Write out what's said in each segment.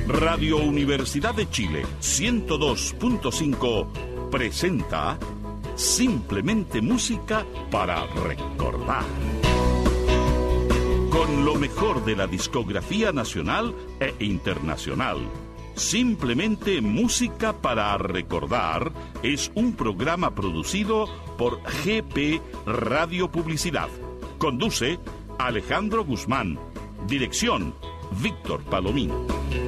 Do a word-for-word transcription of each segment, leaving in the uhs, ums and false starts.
Radio Universidad de Chile ciento dos punto cinco presenta Simplemente Música para Recordar. Con lo mejor de la discografía nacional e internacional. Simplemente Música para Recordar es un programa producido por G P Radio Publicidad. Conduce Alejandro Guzmán. Dirección Víctor Palomino.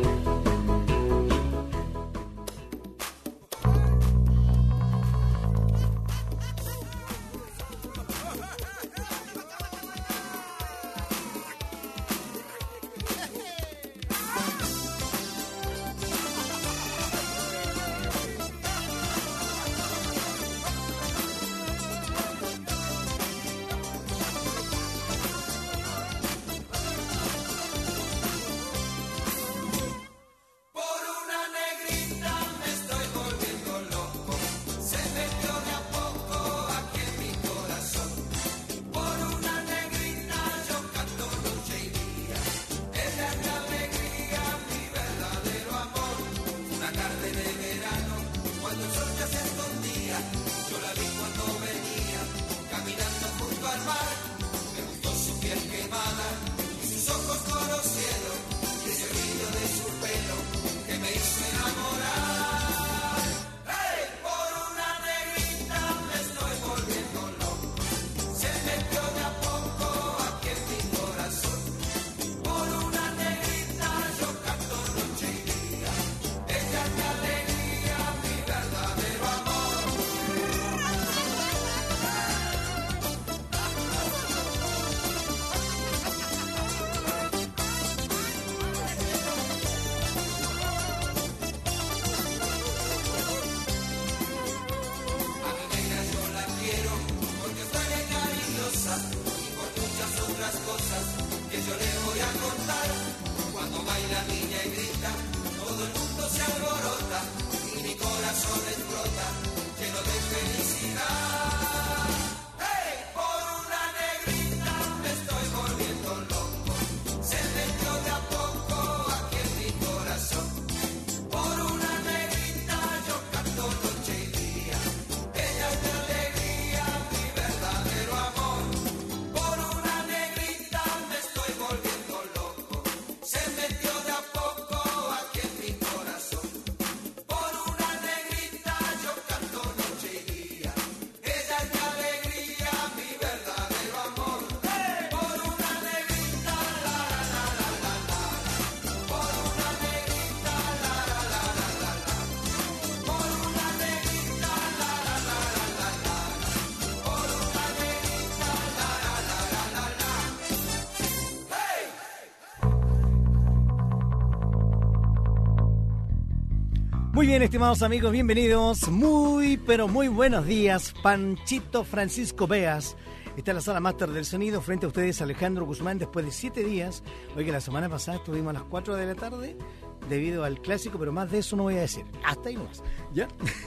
Muy bien, estimados amigos, bienvenidos. Muy, pero muy buenos días. Panchito Francisco Beas está en la sala máster del sonido. Frente a ustedes, Alejandro Guzmán, después de siete días. Oye, la semana pasada estuvimos a las cuatro de la tarde debido al clásico, pero más de eso no voy a decir. Hasta ahí nomás, ¿ya?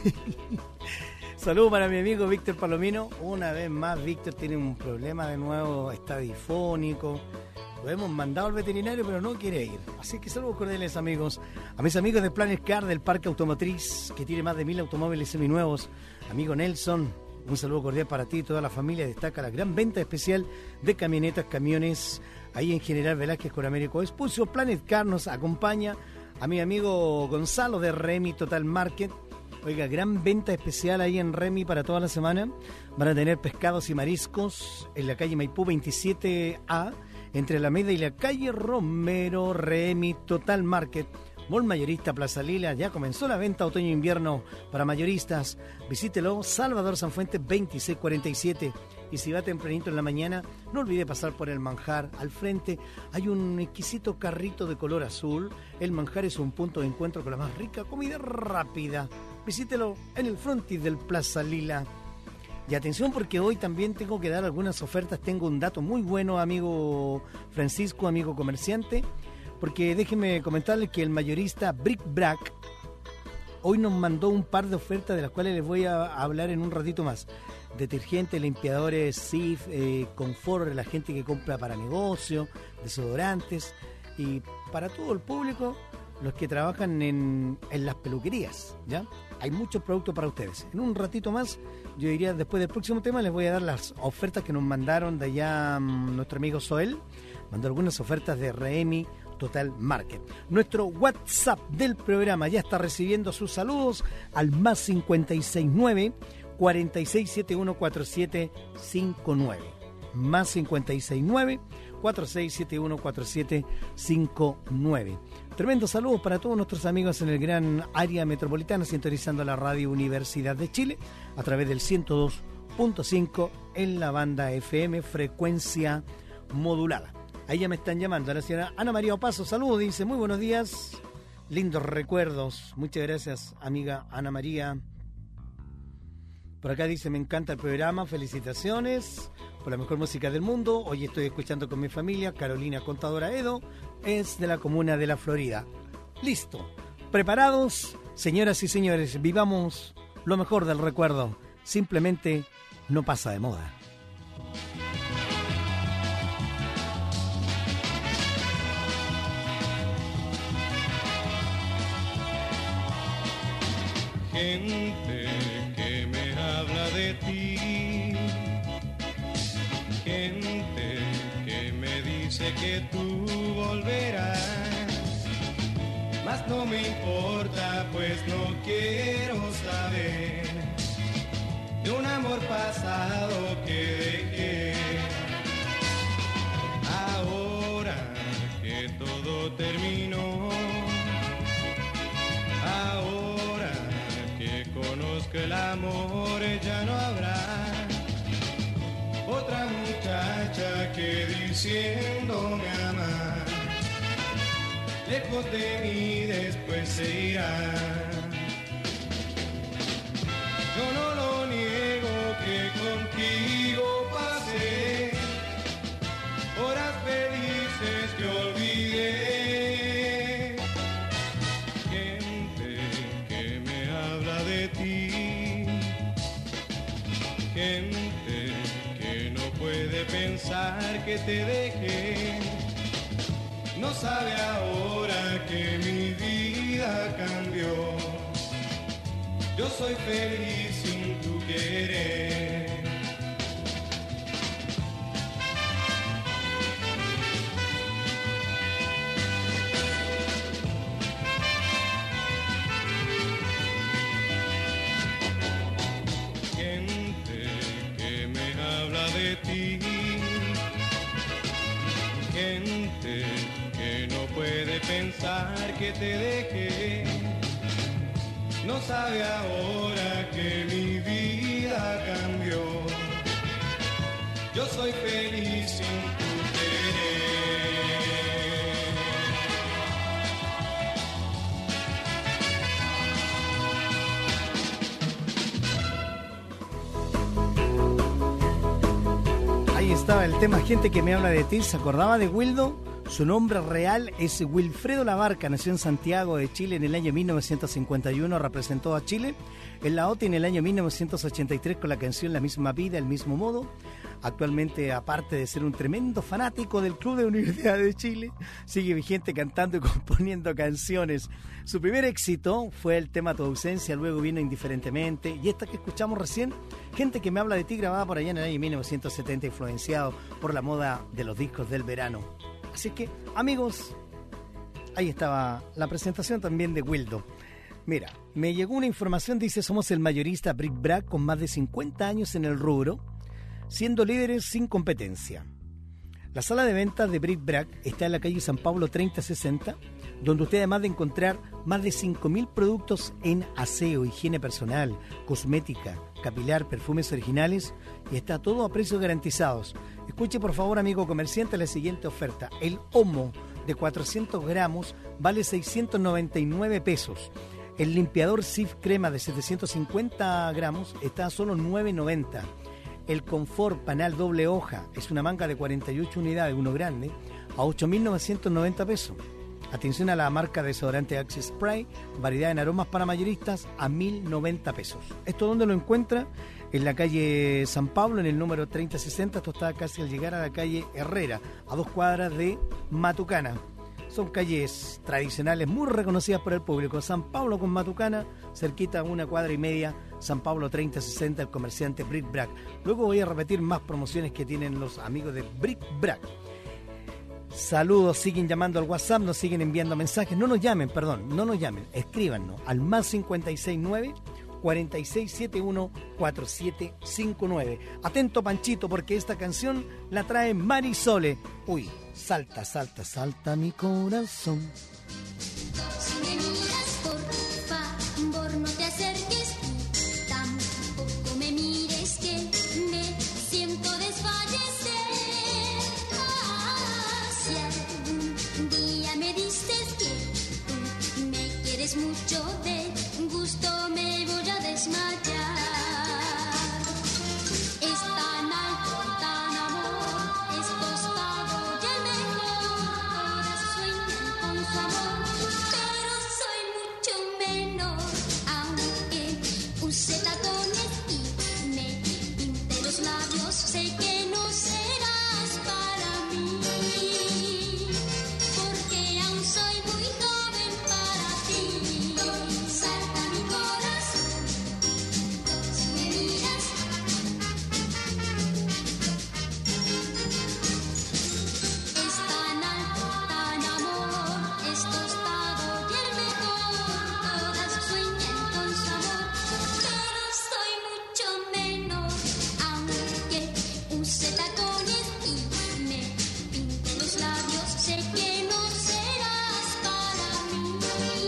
Saludos para mi amigo Víctor Palomino. Una vez más, Víctor tiene un problema de nuevo, está difónico. Lo hemos mandado al veterinario, pero no quiere ir. Así que saludos cordiales, amigos. A mis amigos de Planet Car, del Parque Automotriz, que tiene más de mil automóviles seminuevos. Amigo Nelson, un saludo cordial para ti y toda la familia. Destaca la gran venta especial de camionetas, camiones, ahí en General Velázquez con Américo Expulso. Planet Car nos acompaña a mi amigo Gonzalo de Remy Total Market. Oiga, gran venta especial ahí en Remy para toda la semana. Van a tener pescados y mariscos en la calle Maipú veintisiete A, entre la Alameda y la calle Romero. Remy Total Market, Mall Mayorista Plaza Lila. Ya comenzó la venta otoño-invierno para mayoristas. Visítelo, Salvador Sanfuente veintiséis cuarenta y siete. Y si va tempranito en la mañana, no olvide pasar por el Manjar. Al frente hay un exquisito carrito de color azul. El Manjar es un punto de encuentro con la más rica comida rápida. Visítelo en el frontis del Plaza Lila. Y atención, porque hoy también tengo que dar algunas ofertas. Tengo un dato muy bueno, amigo Francisco, amigo comerciante, porque déjenme comentarles que el mayorista Brick Brack hoy nos mandó un par de ofertas de las cuales les voy a hablar en un ratito más. Detergentes, limpiadores, Sif, eh, confort, la gente que compra para negocio, desodorantes, y para todo el público los que trabajan en, en las peluquerías, ¿ya? Hay muchos productos para ustedes. En un ratito más, yo diría, después del próximo tema, les voy a dar las ofertas que nos mandaron de allá um, nuestro amigo Soel. Mandó algunas ofertas de Remi Total Market. Nuestro WhatsApp del programa ya está recibiendo sus saludos al más cincuenta y seis nueve, cuarenta y seis setenta y uno cuarenta y siete cincuenta y nueve. Más cincuenta y seis nueve, cuarenta y seis setenta y uno cuarenta y siete cincuenta y nueve. Tremendos saludos para todos nuestros amigos en el gran área metropolitana, sintonizando la Radio Universidad de Chile a través del ciento dos punto cinco en la banda F M, frecuencia modulada. Ahí ya me están llamando a la señora Ana María Opaso. Saludos, dice, muy buenos días, lindos recuerdos. Muchas gracias, amiga Ana María. Por acá dice, me encanta el programa, felicitaciones por la mejor música del mundo. Hoy estoy escuchando con mi familia. Carolina Contadora Edo es de la comuna de La Florida. Listo, preparados, señoras y señores, vivamos lo mejor del recuerdo. Simplemente no pasa de moda. Gente que me habla de ti, gente que me dice que tú volverás, mas no me importa, pues no quiero saber de un amor pasado que dejé. Ahora que todo terminó, ahora conozco el amor, ya no habrá otra muchacha que diciéndome amar, lejos de mí después se irá. Yo no lo niego que contigo pasé horas felices que olvidé. Gente que no puede pensar que te dejé, no sabe ahora que mi vida cambió. Yo soy feliz sin tu querer. De ti, gente que no puede pensar que te dejé, no sabe ahora que mi vida cambió. Yo soy feliz sin tu querer. Ahí estaba el tema Gente que me habla de ti. ¿Se acordaba de Wildo? Su nombre real es Wilfredo Labarca. Nació en Santiago de Chile en el año mil novecientos cincuenta y uno. Representó a Chile en la O T I en el año mil novecientos ochenta y tres con la canción La misma vida, el mismo modo. Actualmente, aparte de ser un tremendo fanático del Club de Universidad de Chile, sigue vigente cantando y componiendo canciones. Su primer éxito fue el tema Tu ausencia, luego vino Indiferentemente, y esta que escuchamos recién, Gente que me habla de ti, grabada por allá en el año mil novecientos setenta, influenciado por la moda de los discos del verano. Así que, amigos, ahí estaba la presentación también de Wildo. Mira, me llegó una información, dice, somos el mayorista Bric Brac con más de cincuenta años en el rubro, siendo líderes sin competencia. La sala de ventas de Bric Brac está en la calle San Pablo treinta sesenta, donde usted, además de encontrar más de cinco mil productos en aseo, higiene personal, cosmética, capilar, perfumes originales, y está todo a precios garantizados. Escuche por favor, amigo comerciante, la siguiente oferta. El Omo de cuatrocientos gramos vale seiscientos noventa y nueve pesos. El limpiador Cif Crema de setecientos cincuenta gramos está a solo nueve noventa. El Confort Panal doble hoja es una manga de cuarenta y ocho unidades, uno grande, a ocho mil novecientos noventa pesos. Atención a la marca desodorante Axe Spray, variedad en aromas para mayoristas, a mil noventa pesos. ¿Esto dónde lo encuentra? En la calle San Pablo, en el número treinta sesenta. Esto está casi al llegar a la calle Herrera, a dos cuadras de Matucana. Son calles tradicionales muy reconocidas por el público. San Pablo con Matucana, cerquita, una cuadra y media. San Pablo treinta sesenta, el comerciante Brick Brack. Luego voy a repetir más promociones que tienen los amigos de Brick Brack. Saludos, siguen llamando al WhatsApp, nos siguen enviando mensajes. No nos llamen, perdón, no nos llamen, escríbanos al más cincuenta y seis nueve, cuarenta y seis setenta y uno, cuarenta y siete cincuenta y nueve. Atento, Panchito, porque esta canción la trae Marisole. Uy, salta, salta, salta mi corazón. Si me miras, por favor, no te acerques y tampoco me mires, que me siento desfallecer. Ah, si algún día me dices que tú me quieres mucho, de gusto me voy a desmayar. Es tan alto, tan amor, es tostado y el mejor. Todas sueñan con su amor, pero soy mucho menor. Aunque use tacones y me pinte los labios, sé que no serás para mí, porque aún soy muy joven para ti. Salta mi corazón si me miras. Es tan alto, tan amor, es tostado y el mejor. Todas sueñan con su amor, pero soy mucho menor. Aunque use tacones y me pinte los labios, sé que no serás para mí,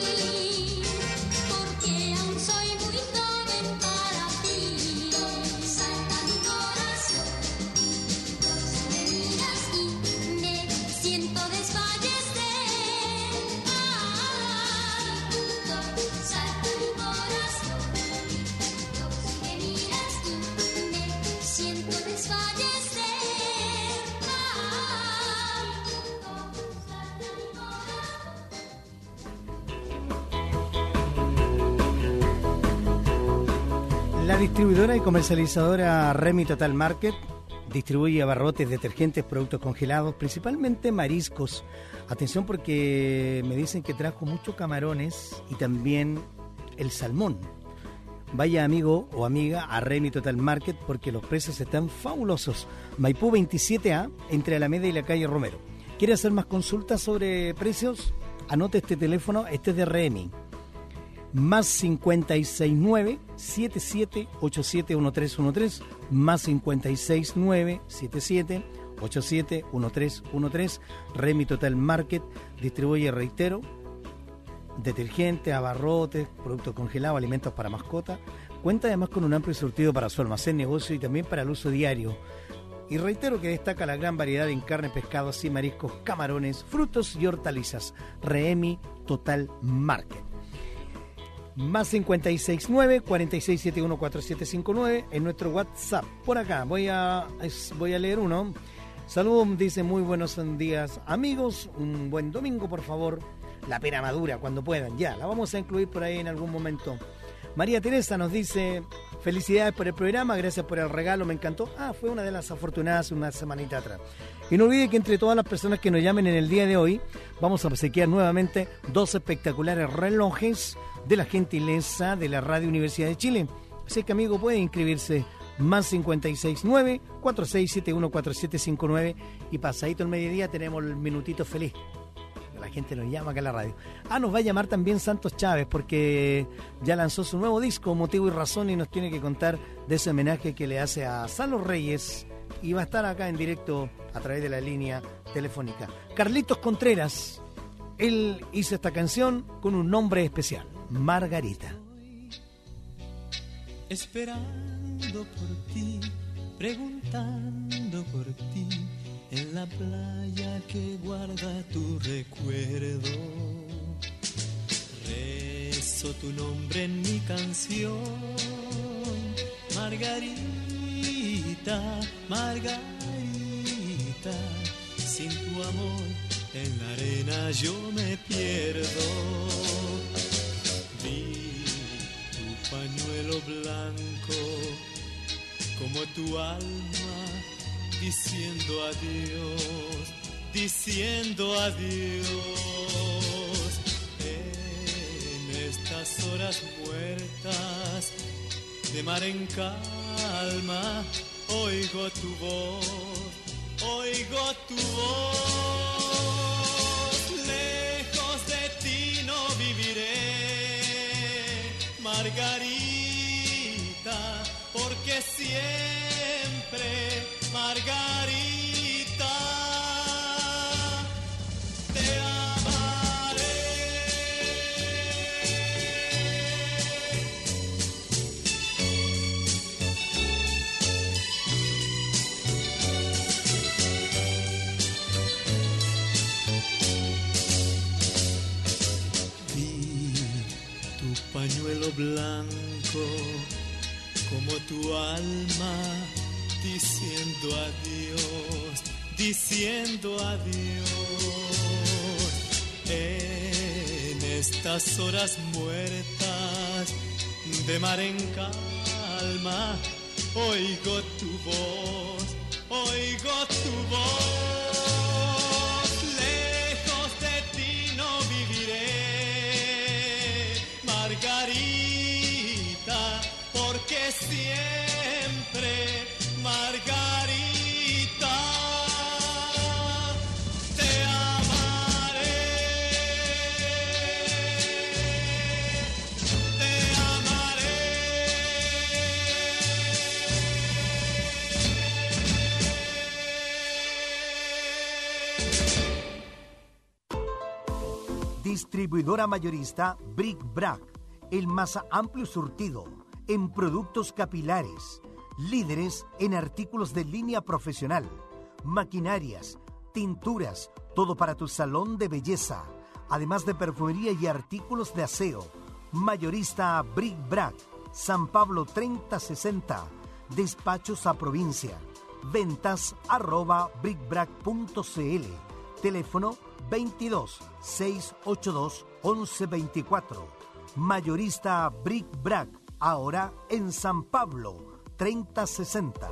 porque aún soy muy joven para ti. Salta mi corazón si me miras y me siento desfallecer. Ay, salta mi corazón si me miras y me siento desfallecer. Ay, salta mi corazón. La distribuidora y comercializadora Remy Total Market distribuye abarrotes, detergentes, productos congelados, principalmente mariscos. Atención, porque me dicen que trajo muchos camarones y también el salmón. Vaya, amigo o amiga, a Remy Total Market, porque los precios están fabulosos. Maipú veintisiete A, entre Alameda y la calle Romero. ¿Quiere hacer más consultas sobre precios? Anote este teléfono, este es de Remy. Más cincuenta y seis nueve, setenta y siete ochenta y siete trece trece, más cincuenta y seis nueve, setenta y siete ochenta y siete trece trece. Remy Total Market distribuye, reitero, detergentes, abarrotes, productos congelados, alimentos para mascota. Cuenta además con un amplio surtido para su almacén, negocio y también para el uso diario. Y reitero que destaca la gran variedad en carne, pescados y mariscos, camarones, frutos y hortalizas. Remy Total Market. Más cincuenta y seis nueve, cuarenta y seis setenta y uno, cuarenta y siete cincuenta y nueve en nuestro WhatsApp. Por acá voy a, voy a leer uno. Saludos, dice, muy buenos días amigos, un buen domingo por favor. La pera madura cuando puedan, ya, la vamos a incluir por ahí en algún momento. María Teresa nos dice, felicidades por el programa, gracias por el regalo, me encantó. Ah, fue una de las afortunadas una semanita atrás. Y no olvide que entre todas las personas que nos llamen en el día de hoy, vamos a obsequiar nuevamente dos espectaculares relojes de la gentileza de la Radio Universidad de Chile. Así que, amigo, puede inscribirse. Más cincuenta y seis nueve, cuarenta y seis setenta y uno, cuarenta y siete cincuenta y nueve. Y pasadito el mediodía tenemos el minutito feliz. La gente nos llama acá a la radio. Ah, nos va a llamar también Santos Chávez, porque ya lanzó su nuevo disco, Motivo y Razón, y nos tiene que contar de ese homenaje que le hace a Salo Reyes, y va a estar acá en directo a través de la línea telefónica. Carlitos Contreras, él hizo esta canción con un nombre especial, Margarita. Esperando por ti, preguntando por ti, en la playa que guarda tu recuerdo. Rezo tu nombre en mi canción, Margarita, Margarita. Sin tu amor en la arena yo me pierdo. Vi tu pañuelo blanco como tu alma diciendo adiós, diciendo adiós. En estas horas muertas de mar en calma, oigo tu voz, oigo tu voz. Lejos de ti no viviré, Margarita, porque siempre, Margarita, te amaré. Vi tu pañuelo blanco como tu alma diciendo adiós, diciendo adiós. En estas horas muertas de mar en calma, oigo tu voz, oigo tu voz. Lejos de ti no viviré, Margarita, porque siempre, Margarita, te amaré, te amaré. Distribuidora mayorista Brick Brack, el más amplio surtido en productos capilares, líderes en artículos de línea profesional, maquinarias, tinturas, todo para tu salón de belleza, además de perfumería y artículos de aseo. Mayorista Brick Brack, San Pablo treinta sesenta, despachos a provincia, ventas arroba brickbrack punto cl, teléfono veintidós, seiscientos ochenta y dos, once veinticuatro. Mayorista Brick Brack, ahora en San Pablo treinta sesenta.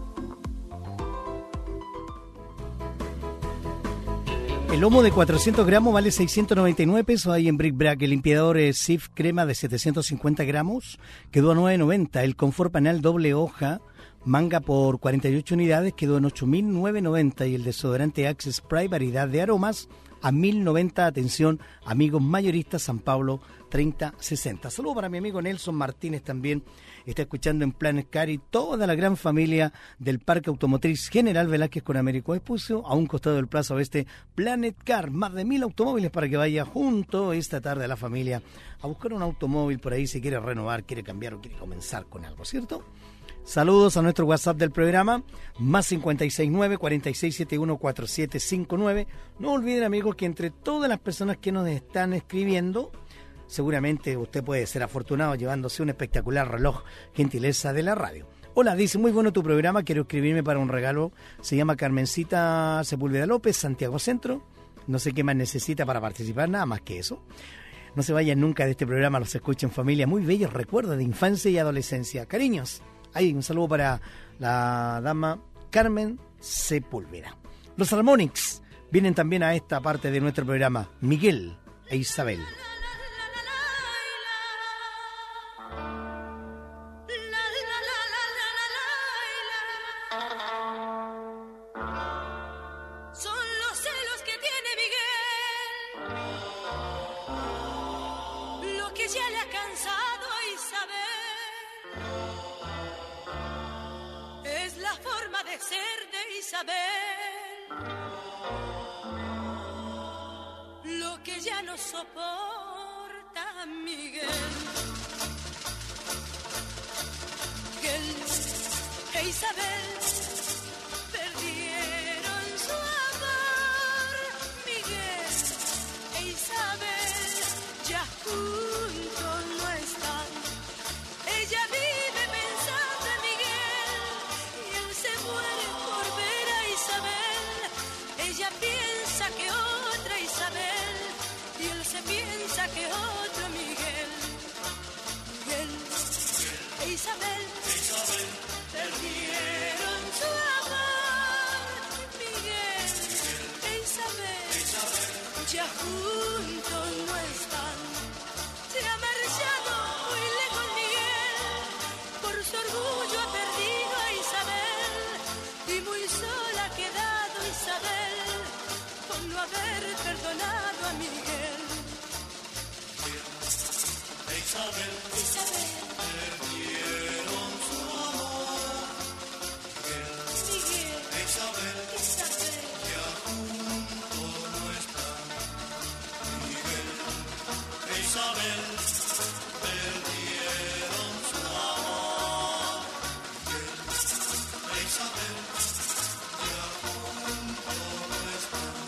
El lomo de cuatrocientos gramos vale seiscientos noventa y nueve pesos ahí en Brick Brack. El limpiador Sif crema de setecientos cincuenta gramos quedó a nueve noventa. El confort panel doble hoja manga por cuarenta y ocho unidades quedó en ocho mil novecientos noventa. Y el desodorante Axe Spray variedad de aromas a mil noventa. Atención, amigos mayoristas, San Pablo treinta sesenta. Saludos para mi amigo Nelson Martínez también. Está escuchando en Planet Car y toda la gran familia del Parque Automotriz General Velázquez con Américo Vespucio, a un costado del Plaza Oeste. Planet Car, más de mil automóviles para que vaya junto esta tarde a la familia a buscar un automóvil por ahí si quiere renovar, quiere cambiar o quiere comenzar con algo, ¿cierto? Saludos a nuestro WhatsApp del programa, más cincuenta y seis nueve, cuarenta y seis setenta y uno, cuarenta y siete cincuenta y nueve. No olviden, amigos, que entre todas las personas que nos están escribiendo, seguramente usted puede ser afortunado llevándose un espectacular reloj, gentileza de la radio. Hola, dice, muy bueno tu programa, quiero escribirme para un regalo. Se llama Carmencita Sepúlveda López, Santiago Centro. No sé qué más necesita para participar, nada más que eso. No se vayan nunca de este programa, los escuchen familia. Muy bellos recuerdos de infancia y adolescencia. Cariños. Ahí, un saludo para la dama Carmen Sepúlveda. Los Harmonics vienen también a esta parte de nuestro programa, Miguel e Isabel. Son los celos que tiene Miguel, lo que ya le ha cansado a Isabel. Es la forma de ser de Isabel, lo que ya no soporta Miguel. Miguel e Isabel perdieron su amor. Miguel e Isabel ya juntos no están. Ella vive pensando en Miguel y él se muere por ver a Isabel. Ella piensa que otra Isabel y él se piensa que otro Miguel. Miguel e Isabel perdieron su amor. muy sola ha quedado Isabel por no haber perdonado a Miguel. Isabel, Isabel, perdieron su amor. Miguel, Isabel, Isabel, ya juntos no están. Miguel, Isabel, perdieron su amor. Isabel, ya juntos no están.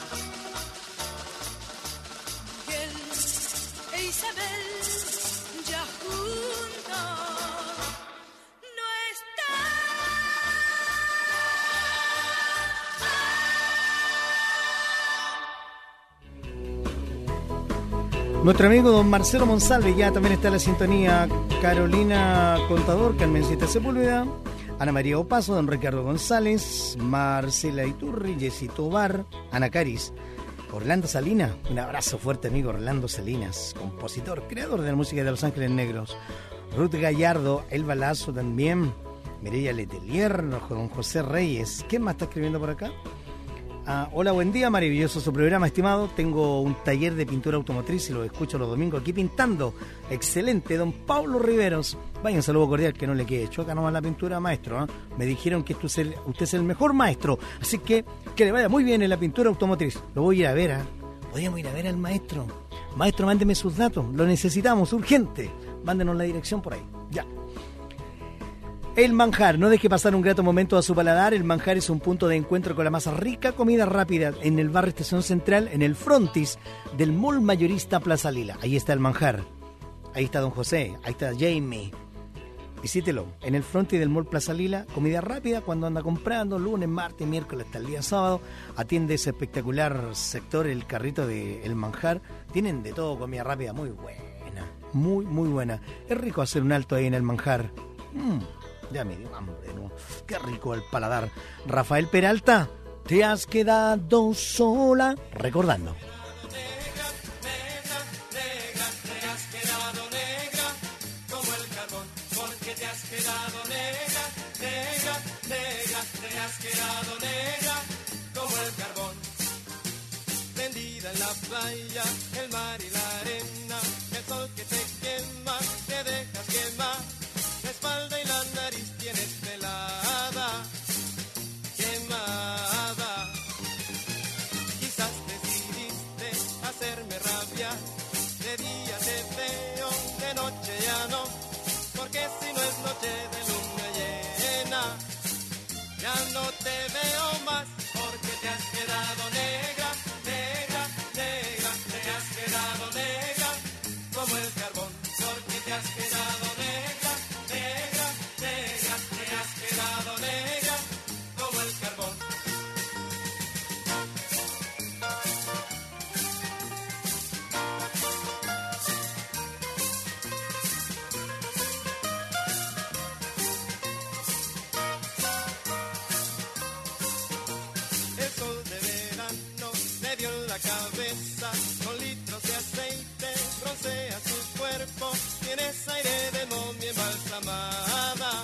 Miguel e Isabel ya juntos no están. Nuestro amigo don Marcelo Monsalve ya también está en la sintonía. Carolina Contador, Carmencita Sepúlveda, Ana María Opaso, don Ricardo González, Marcela Iturri, Jessy Tobar, Ana Caris, Orlando Salinas, un abrazo fuerte amigo Orlando Salinas, compositor, creador de la música de Los Ángeles Negros, Ruth Gallardo, Elba Lazo también, Mireya Letelier, don José Reyes. ¿Quién más está escribiendo por acá? Ah, hola, buen día, maravilloso su programa, estimado. Tengo un taller de pintura automotriz y lo escucho los domingos aquí pintando. Excelente, don Pablo Riveros. Vaya, un saludo cordial, que no le quede choca nomás la pintura, maestro, ¿eh? Me dijeron que usted es, el, usted es el mejor maestro, así que que le vaya muy bien en la pintura automotriz. Lo voy a ir a ver, ¿eh? Podríamos ir a ver al maestro. Maestro, mándeme sus datos, lo necesitamos, urgente. Mándenos la dirección por ahí, ya. El Manjar, no deje pasar un grato momento a su paladar. El Manjar es un punto de encuentro con la más rica comida rápida en el barrio Estación Central, en el frontis del mall mayorista Plaza Lila. Ahí está el Manjar, ahí está don José, ahí está Jamie. Visítelo, en el frontis del mall Plaza Lila, comida rápida cuando anda comprando, lunes, martes, miércoles hasta el día sábado. Atiende ese espectacular sector, el carrito de El Manjar. Tienen de todo, comida rápida muy buena, muy, muy buena. Es rico hacer un alto ahí en el Manjar. Mmm. Ya me dio hambre, ¿no? Qué rico el paladar. Rafael Peralta, te has quedado sola recordando. Negra, negra, negra, te has quedado negra como el carbón, porque te has quedado negra, negra, negra, te has quedado negra como el carbón. Tendida en la playa, el mar y la arena, el sol que te quema, te dejas quemar. La espalda y la nariz tienes pelada, quemada. Quizás decidiste hacerme rabiar. De día te veo, de noche ya no. Porque si no es noche de luna llena, ya no te veo más. Porque te has quedado negra, negra, negra. Te has quedado negra como el carbón. Porque te has quedado negra, negra, negra, te has quedado negra como el carbón. El sol de verano me dio en la cabeza, con litros de aceite broncea su cuerpo. Tienes aire de momia embalsamada,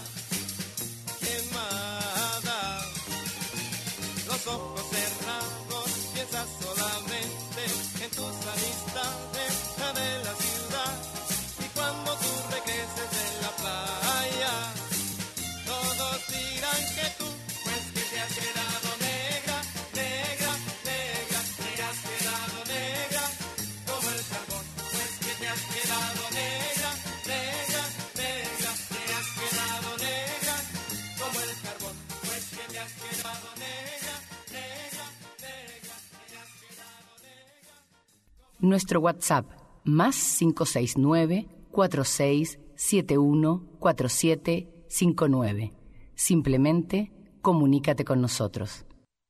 quemada. Los ojos cerrados, piensas solamente en tus amistades, la de la ciudad. Y cuando tú regreses de la playa, todos dirán que tú, pues que te has quedado negra, negra, negra. Te has quedado negra como el carbón, pues que te has quedado negra, negra, negra. Te has quedado negra como el carbón, pues que te has quedado negra, negra, negra. Te has quedado negra. Nuestro WhatsApp, más cinco seis nueve, cuatro seis siete uno, cuatro siete cinco nueve. Simplemente comunícate con nosotros.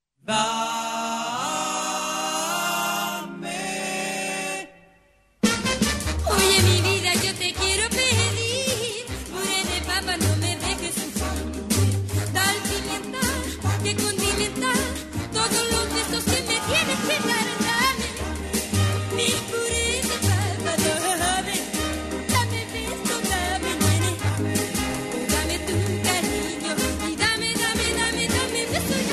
Oye, mi vida, yo te quiero pedir, puré de papa, no me dejes sufrir. Tal pimienta que condimentar todos los besos que me tienes que dar. Dame mi puré de papa, dame, dame beso, dame nene, dame tu cariño y dame, dame, dame, dame beso.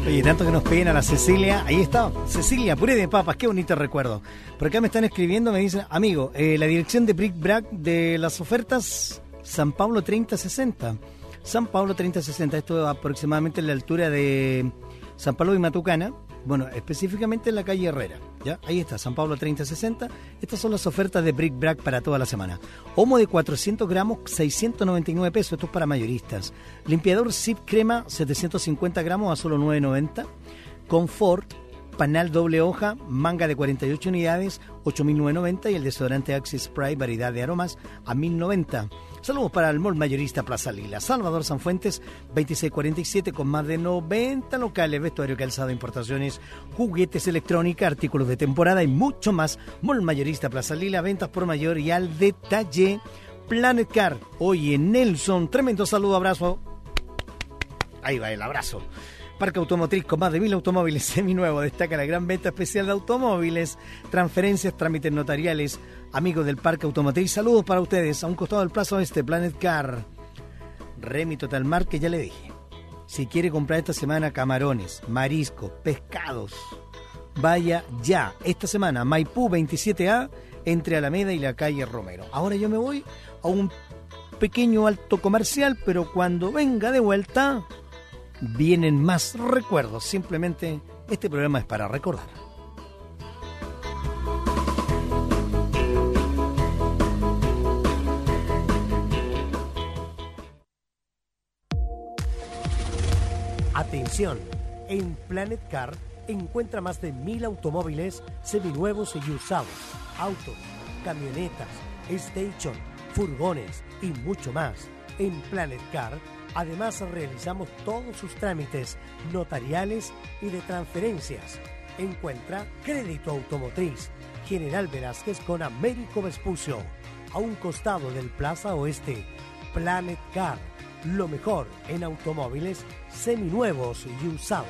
Oye, tanto que nos piden a la Cecilia. Ahí está, Cecilia, puré de papas, qué bonito recuerdo. Por acá me están escribiendo, me dicen, amigo, eh, la dirección de Brick Brack de las ofertas, San Pablo treinta sesenta. San Pablo treinta sesenta, esto aproximadamente en la altura de San Pablo y Matucana. Bueno, específicamente en la calle Herrera, ¿ya? Ahí está, San Pablo treinta sesenta. Estas son las ofertas de Brick Brack para toda la semana. Homo de cuatrocientos gramos, seiscientos noventa y nueve pesos, esto es para mayoristas. Limpiador Zip Crema, setecientos cincuenta gramos a solo nueve noventa. Confort, panal doble hoja, manga de cuarenta y ocho unidades, ocho mil novecientos noventa. Y el desodorante Axe Spray, variedad de aromas, a mil noventa. Saludos para el mall mayorista Plaza Lila. Salvador Sanfuentes, veintiséis cuarenta y siete, con más de noventa locales, vestuario, calzado, importaciones, juguetes, electrónica, artículos de temporada y mucho más. Mall mayorista Plaza Lila, ventas por mayor y al detalle. Planet Car. Oye, Nelson, tremendo saludo, abrazo. Ahí va el abrazo. Parque Automotriz con más de mil automóviles seminuevos. Destaca la gran venta especial de automóviles, transferencias, trámites notariales. Amigos del Parque Automotriz, saludos para ustedes. A un costado del Plaza Oeste, Planet Car. Remy Total Mar, que ya le dije. Si quiere comprar esta semana camarones, mariscos, pescados, vaya ya. Esta semana, Maipú veintisiete A, entre Alameda y la calle Romero. Ahora yo me voy a un pequeño alto comercial, pero cuando venga de vuelta vienen más recuerdos. Simplemente este programa es para recordar. Atención, en Planet Car encuentra más de mil automóviles seminuevos y usados, autos, camionetas, station, furgones y mucho más. En Planet Car, además, realizamos todos sus trámites notariales y de transferencias. Encuentra Crédito Automotriz, General Velázquez con Américo Vespucio, a un costado del Plaza Oeste. Planet Car, lo mejor en automóviles seminuevos y usados.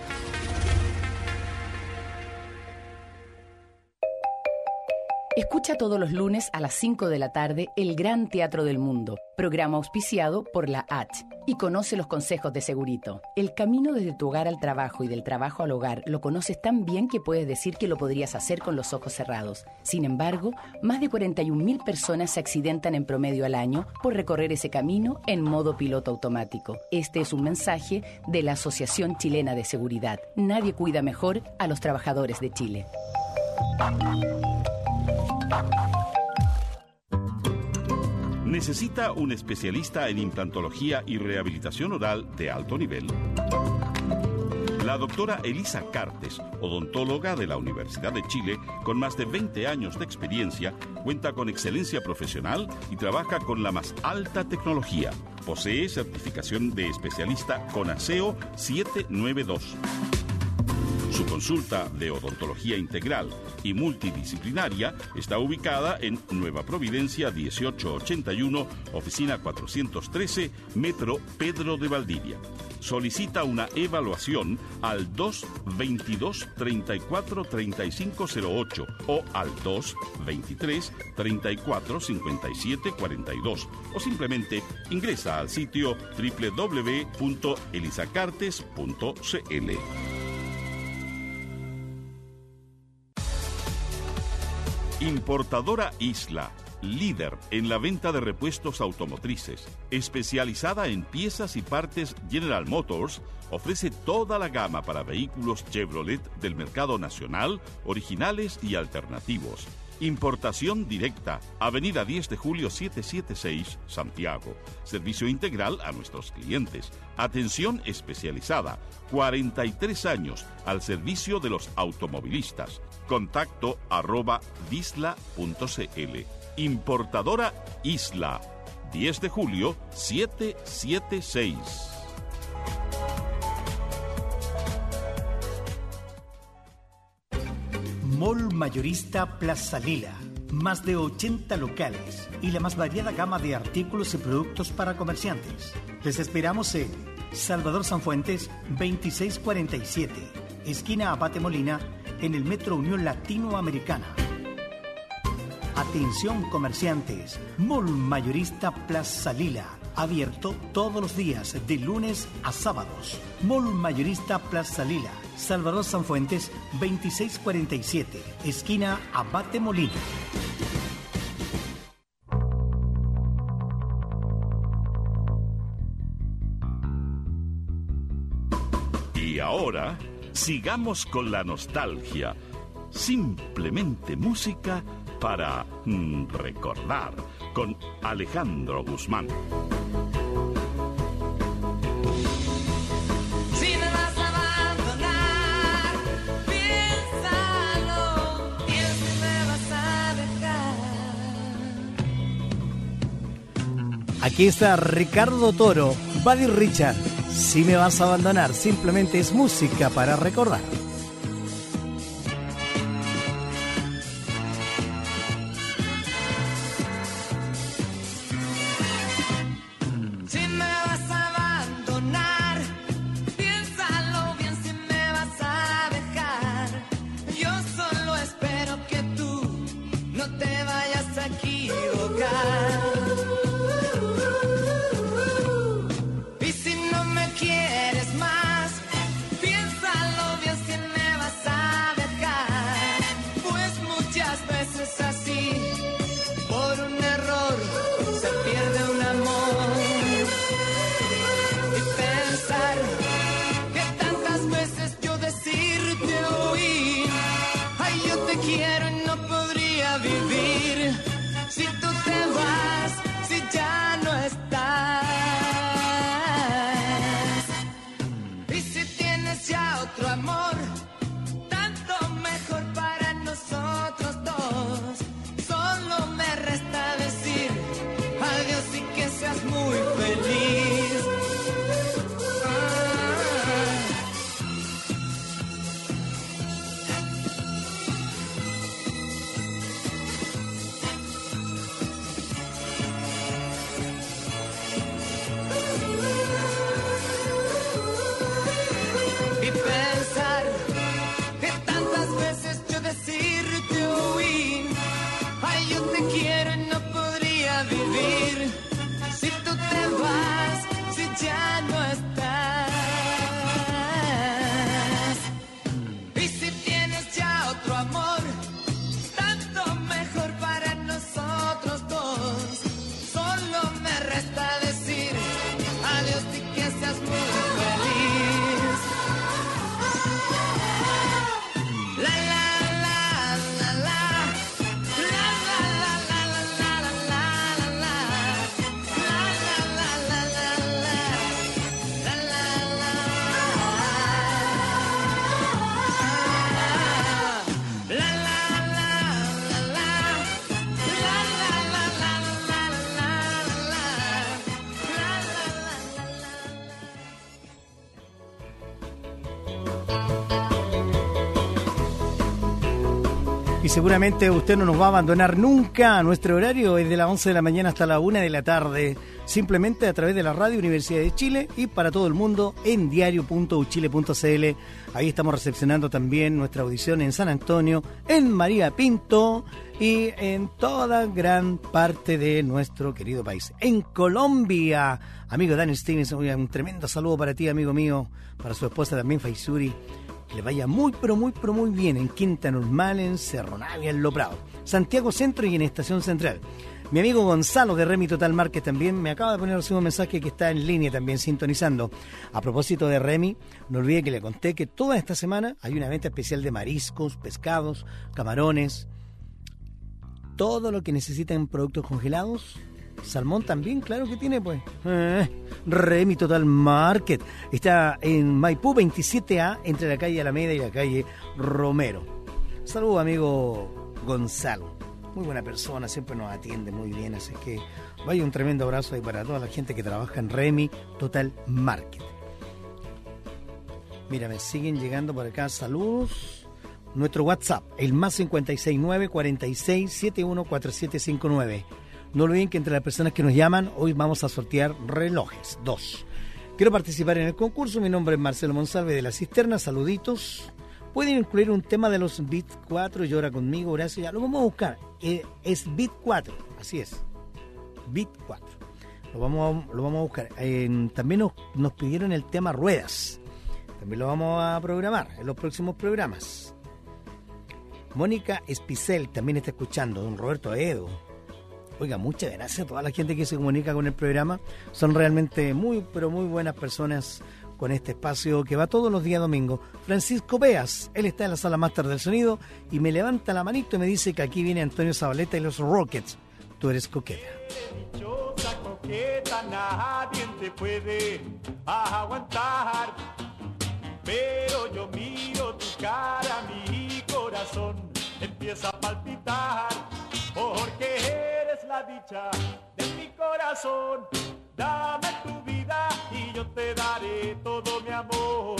Escucha todos los lunes a las cinco de la tarde El Gran Teatro del Mundo, programa auspiciado por la H. Y conoce los consejos de Segurito. El camino desde tu hogar al trabajo y del trabajo al hogar lo conoces tan bien que puedes decir que lo podrías hacer con los ojos cerrados. Sin embargo, más de cuarenta y un mil personas se accidentan en promedio al año por recorrer ese camino en modo piloto automático. Este es un mensaje de la Asociación Chilena de Seguridad. Nadie cuida mejor a los trabajadores de Chile. ¿Necesita un especialista en implantología y rehabilitación oral de alto nivel? La doctora Elisa Cartes, odontóloga de la Universidad de Chile, con más de veinte años de experiencia, cuenta con excelencia profesional y trabaja con la más alta tecnología. Posee certificación de especialista con ASEO setecientos noventa y dos. Su consulta de odontología integral y multidisciplinaria está ubicada en Nueva Providencia dieciocho ochenta y uno, oficina cuatrocientos trece, Metro Pedro de Valdivia. Solicita una evaluación al dos veintidós treinta y cuatro treinta y cinco cero ocho o al dos veintitrés treinta y cuatro cincuenta y siete cuarenta y dos o simplemente ingresa al sitio doble u doble u doble u punto elisacartes punto c l. Importadora Isla, líder en la venta de repuestos automotrices, especializada en piezas y partes General Motors, ofrece toda la gama para vehículos Chevrolet del mercado nacional, originales y alternativos. Importación directa, Avenida diez de julio setecientos setenta y seis, Santiago. Servicio integral a nuestros clientes. Atención especializada, cuarenta y tres años al servicio de los automovilistas. Contacto arroba disla punto c l. Importadora Isla, diez de julio setecientos setenta y seis. Mall Mayorista Plaza Lila. Más de ochenta locales y la más variada gama de artículos y productos para comerciantes. Les esperamos en Salvador Sanfuentes veintiséis cuarenta y siete, esquina Abate Molina, en el Metro Unión Latinoamericana. Atención comerciantes, Mall Mayorista Plaza Lila, Abierto todos los días, de lunes a sábados. Mall Mayorista Plaza Lila, Salvador Sanfuentes, veintiséis cuarenta y siete, esquina Abate Molina. Y ahora, sigamos con la nostalgia. Simplemente música para mm, recordar, con Alejandro Guzmán. Si me vas a abandonar, piénsalo, bien si me vas a dejar. Aquí está Ricardo Toro, Buddy Richard. Si me vas a abandonar, simplemente es música para recordar. Si me vas a abandonar, piénsalo bien si me vas a dejar. Yo solo espero que tú no te vayas a equivocar. Y si no me quieres más, piénsalo bien si me vas a dejar. Pues muchas veces así, por un error, se pierde un amor. Y pensar que tantas veces yo decirte oí, ay, yo te quiero y no podría vivir si tú te vas, si ya no estás. Y si tienes ya otro amor, tanto mejor para nosotros dos. Solo me resta decir adiós y que seas muy feliz. Y pensar que tantas veces yo decirte oí, ay, yo te quiero y no podría vivir si tú te vas, si ya no estás. Y si tienes ya otro amor, tanto mejor para nosotros dos. Solo me resta decir adiós y que seas muy feliz. La la la la la, la la la la la la la la, la la la la la la, la la la. La la la la la, la la la la la la la, Y seguramente usted no nos va a abandonar nunca. Nuestro horario es de las once de la mañana hasta la una de la tarde, simplemente a través de la Radio Universidad de Chile y para todo el mundo en diario punto u chile punto c l. Ahí estamos recepcionando también nuestra audición en San Antonio, en María Pinto y en toda gran parte de nuestro querido país. En Colombia, amigo Daniel Stevens, un tremendo saludo para ti, amigo mío, para su esposa también, Faisuri. Que le vaya muy, pero muy, pero muy bien en Quinta Normal, en Cerro Navia, en Lo Prado, Santiago Centro y en Estación Central. Mi amigo Gonzalo de Remy Total Market también me acaba de poner un mensaje que está en línea también sintonizando. A propósito de Remy, no olvide que le conté que toda esta semana hay una venta especial de mariscos, pescados, camarones, todo lo que necesiten productos congelados. Salmón también, claro que tiene, pues. Eh, Remy Total Market. Está en Maipú veintisiete A, entre la calle Alameda y la calle Romero. Saludos, amigo Gonzalo. Muy buena persona, siempre nos atiende muy bien. Así que vaya un tremendo abrazo ahí para toda la gente que trabaja en Remy Total Market. Mira, me siguen llegando por acá saludos. Nuestro WhatsApp, el más cincuenta y seis nueve, cuarenta y seis, setenta y uno, cuarenta y siete cincuenta y nueve. No olviden que entre las personas que nos llaman, hoy vamos a sortear relojes, dos. Quiero participar en el concurso, mi nombre es Marcelo Monsalve de La Cisterna, saluditos. Pueden incluir un tema de los Beat cuatro, Llora Conmigo, Horacio, ya lo vamos a buscar. Eh, es Beat cuatro, así es, Beat cuatro. Lo vamos a, lo vamos a buscar. Eh, también nos, nos pidieron el tema ruedas. También lo vamos a programar en los próximos programas. Mónica Espicel también está escuchando. Don Roberto Edo. Oiga, muchas gracias a toda la gente que se comunica con el programa. Son realmente muy, pero muy buenas personas con este espacio que va todos los días domingos. Francisco Beas, él está en la sala máster del sonido y me levanta la manito y me dice que aquí viene Antonio Zabaleta y los Rockets. Tú eres coqueta. Dichosa coqueta, nadie te puede aguantar. Pero yo miro tu cara, mi corazón empieza a palpitar. Porque eres la dicha de mi corazón. Dame tu vida y yo te daré todo mi amor.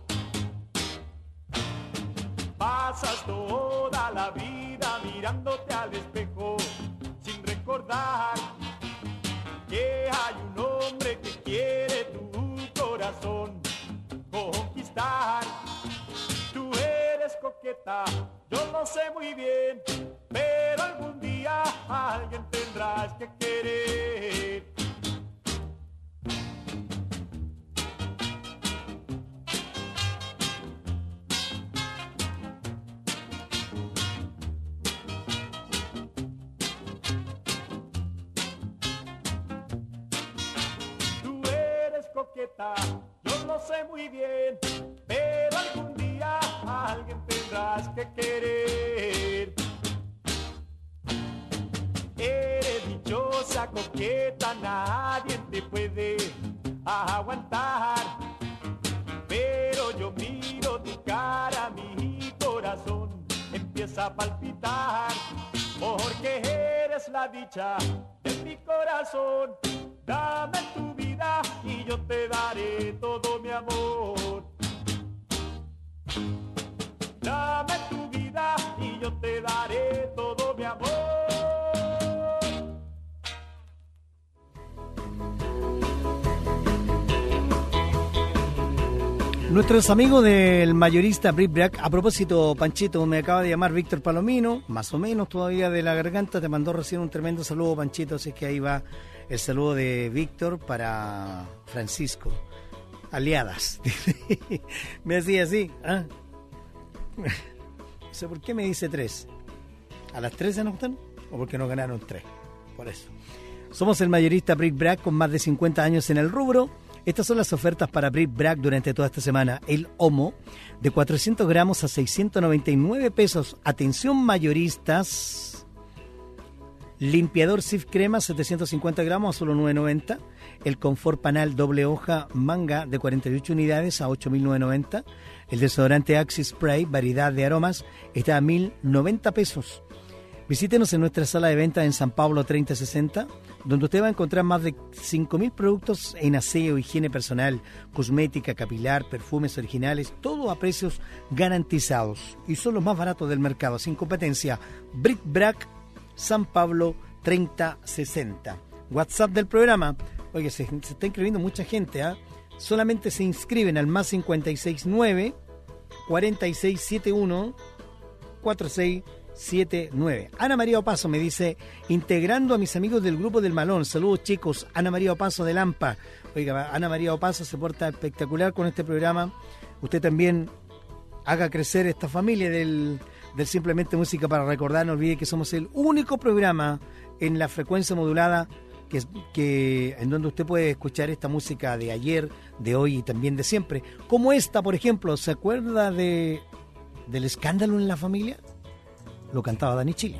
Pasas toda la vida mirándote al espejo sin recordar que hay un hombre que quiere tu corazón conquistar. Tú eres coqueta, yo lo sé muy bien, pero algún día alguien tendrás que querer. Tú eres coqueta, yo lo sé muy bien, pero algún día alguien tendrás que querer. Eres dichosa, coqueta, nadie te puede aguantar. Pero yo miro tu cara, mi corazón empieza a palpitar. Porque eres la dicha de mi corazón. Dame tu vida y yo te daré todo mi amor. Dame tu vida y yo te daré todo mi amor. Nuestros amigos del mayorista Brick Brack, a propósito, Panchito, me acaba de llamar Víctor Palomino, más o menos todavía de la garganta, te mandó recién un tremendo saludo, Panchito, así que ahí va el saludo de Víctor para Francisco. Aliadas. Me decía así, ¿ah? No sé por qué me dice tres. ¿A las tres se nos gustan? ¿O porque nos ganaron tres? Por eso. Somos el mayorista Brick Brack con más de cincuenta años en el rubro. Estas son las ofertas para Brick Brack durante toda esta semana. El Omo de cuatrocientos gramos a seiscientos noventa y nueve pesos. Atención mayoristas. Limpiador Cif Crema setecientos cincuenta gramos a solo nueve noventa. El Confort Panal doble hoja manga de cuarenta y ocho unidades a ocho mil novecientos noventa. El desodorante Axe Spray, variedad de aromas, está a mil noventa pesos. Visítenos en nuestra sala de venta en San Pablo treinta sesenta, donde usted va a encontrar más de cinco mil productos en aseo, higiene personal, cosmética, capilar, perfumes originales, todo a precios garantizados. Y son los más baratos del mercado, sin competencia. Brick Brack, San Pablo treinta sesenta. WhatsApp del programa. Oye, se, se está inscribiendo mucha gente, ¿ah? ¿eh? Solamente se inscriben al más cincuenta y seis nueve, cuarenta y seis setenta y uno, cuarenta y seis setenta y nueve. Ana María Opaso me dice, integrando a mis amigos del grupo del Malón. Saludos chicos, Ana María Opaso de Lampa. Oiga, Ana María Opaso se porta espectacular con este programa. Usted también haga crecer esta familia del, del Simplemente Música para Recordar. No olvide que somos el único programa en la frecuencia modulada que, que en donde usted puede escuchar esta música de ayer, de hoy y también de siempre. Como esta, por ejemplo, ¿se acuerda de del escándalo en la familia? Lo cantaba Dani Chile.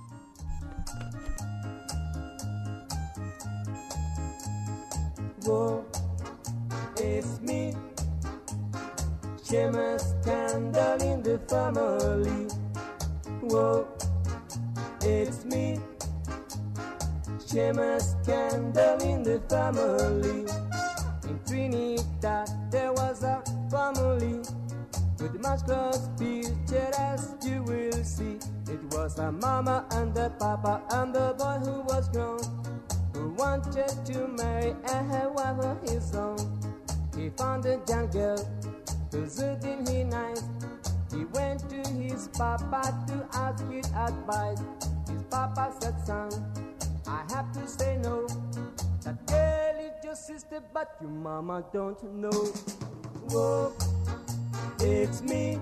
Whoa, it's me. Shame a scandal in the family. Whoa, it's me. Shame a scandal in the family. In Trinidad there was a family with much close future, as you will see. It was a mama and a papa and the boy who was grown, who wanted to marry a wife of his own. He found a young girl who suited him nice. He went to his papa to ask his advice. His papa said, son, I have to say no. That girl is your sister, but your mama don't know. Whoa, it's me,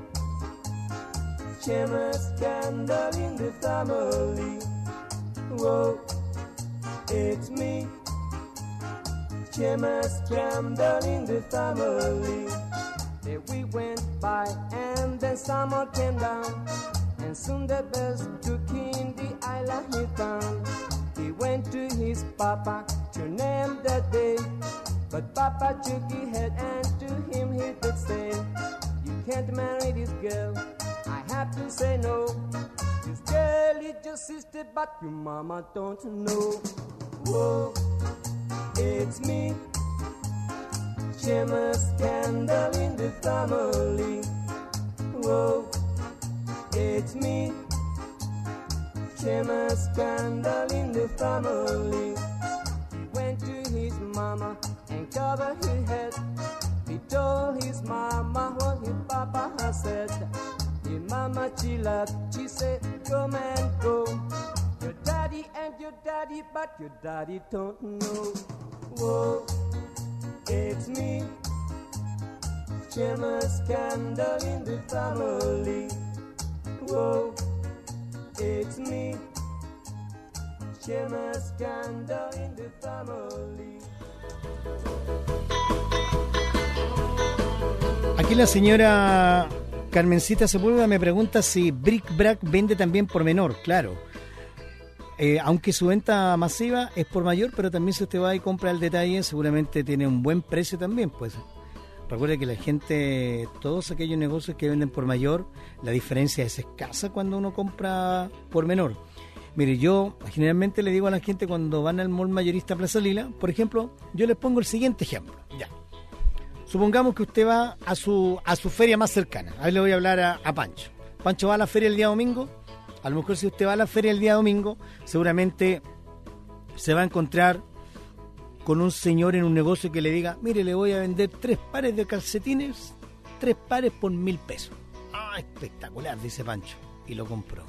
Shamus Scandal in the family. Whoa, it's me, Shamus Scandal in the family. There we went by and then summer came down, and soon the best took in the island he found. He went to his papa to name the day, but Papa shook his head and to him he did say, you can't marry this girl, I have to say no. This girl is your sister, but your mama don't know. Whoa, it's me, Shamus Scandal in the family. Whoa, it's me, Shamus Scandal in the family. He went to his mama and covered his head. He told his mama what his papa had said. His mama she laughed, she said, come and go. Your daddy and your daddy, but your daddy don't know. Whoa, it's me, Shamus Scandal in the family. Whoa, it's me, Shamus Scandal in the family. Aquí la señora Carmencita Sepúlveda me pregunta si Bric Brac vende también por menor. Claro, eh, aunque su venta masiva es por mayor, pero también si usted va y compra el detalle seguramente tiene un buen precio también. Pues recuerde que la gente, todos aquellos negocios que venden por mayor, la diferencia es escasa cuando uno compra por menor. Mire, yo generalmente le digo a la gente cuando van al mall mayorista Plaza Lila, por ejemplo, yo les pongo el siguiente ejemplo. Ya. Supongamos que usted va a su a su feria más cercana. Ahí le voy a hablar a, a Pancho. Pancho va a la feria el día domingo. A lo mejor si usted va a la feria el día domingo, seguramente se va a encontrar con un señor en un negocio que le diga, mire, le voy a vender tres pares de calcetines, tres pares por mil pesos. Ah, espectacular, dice Pancho. Y lo compró.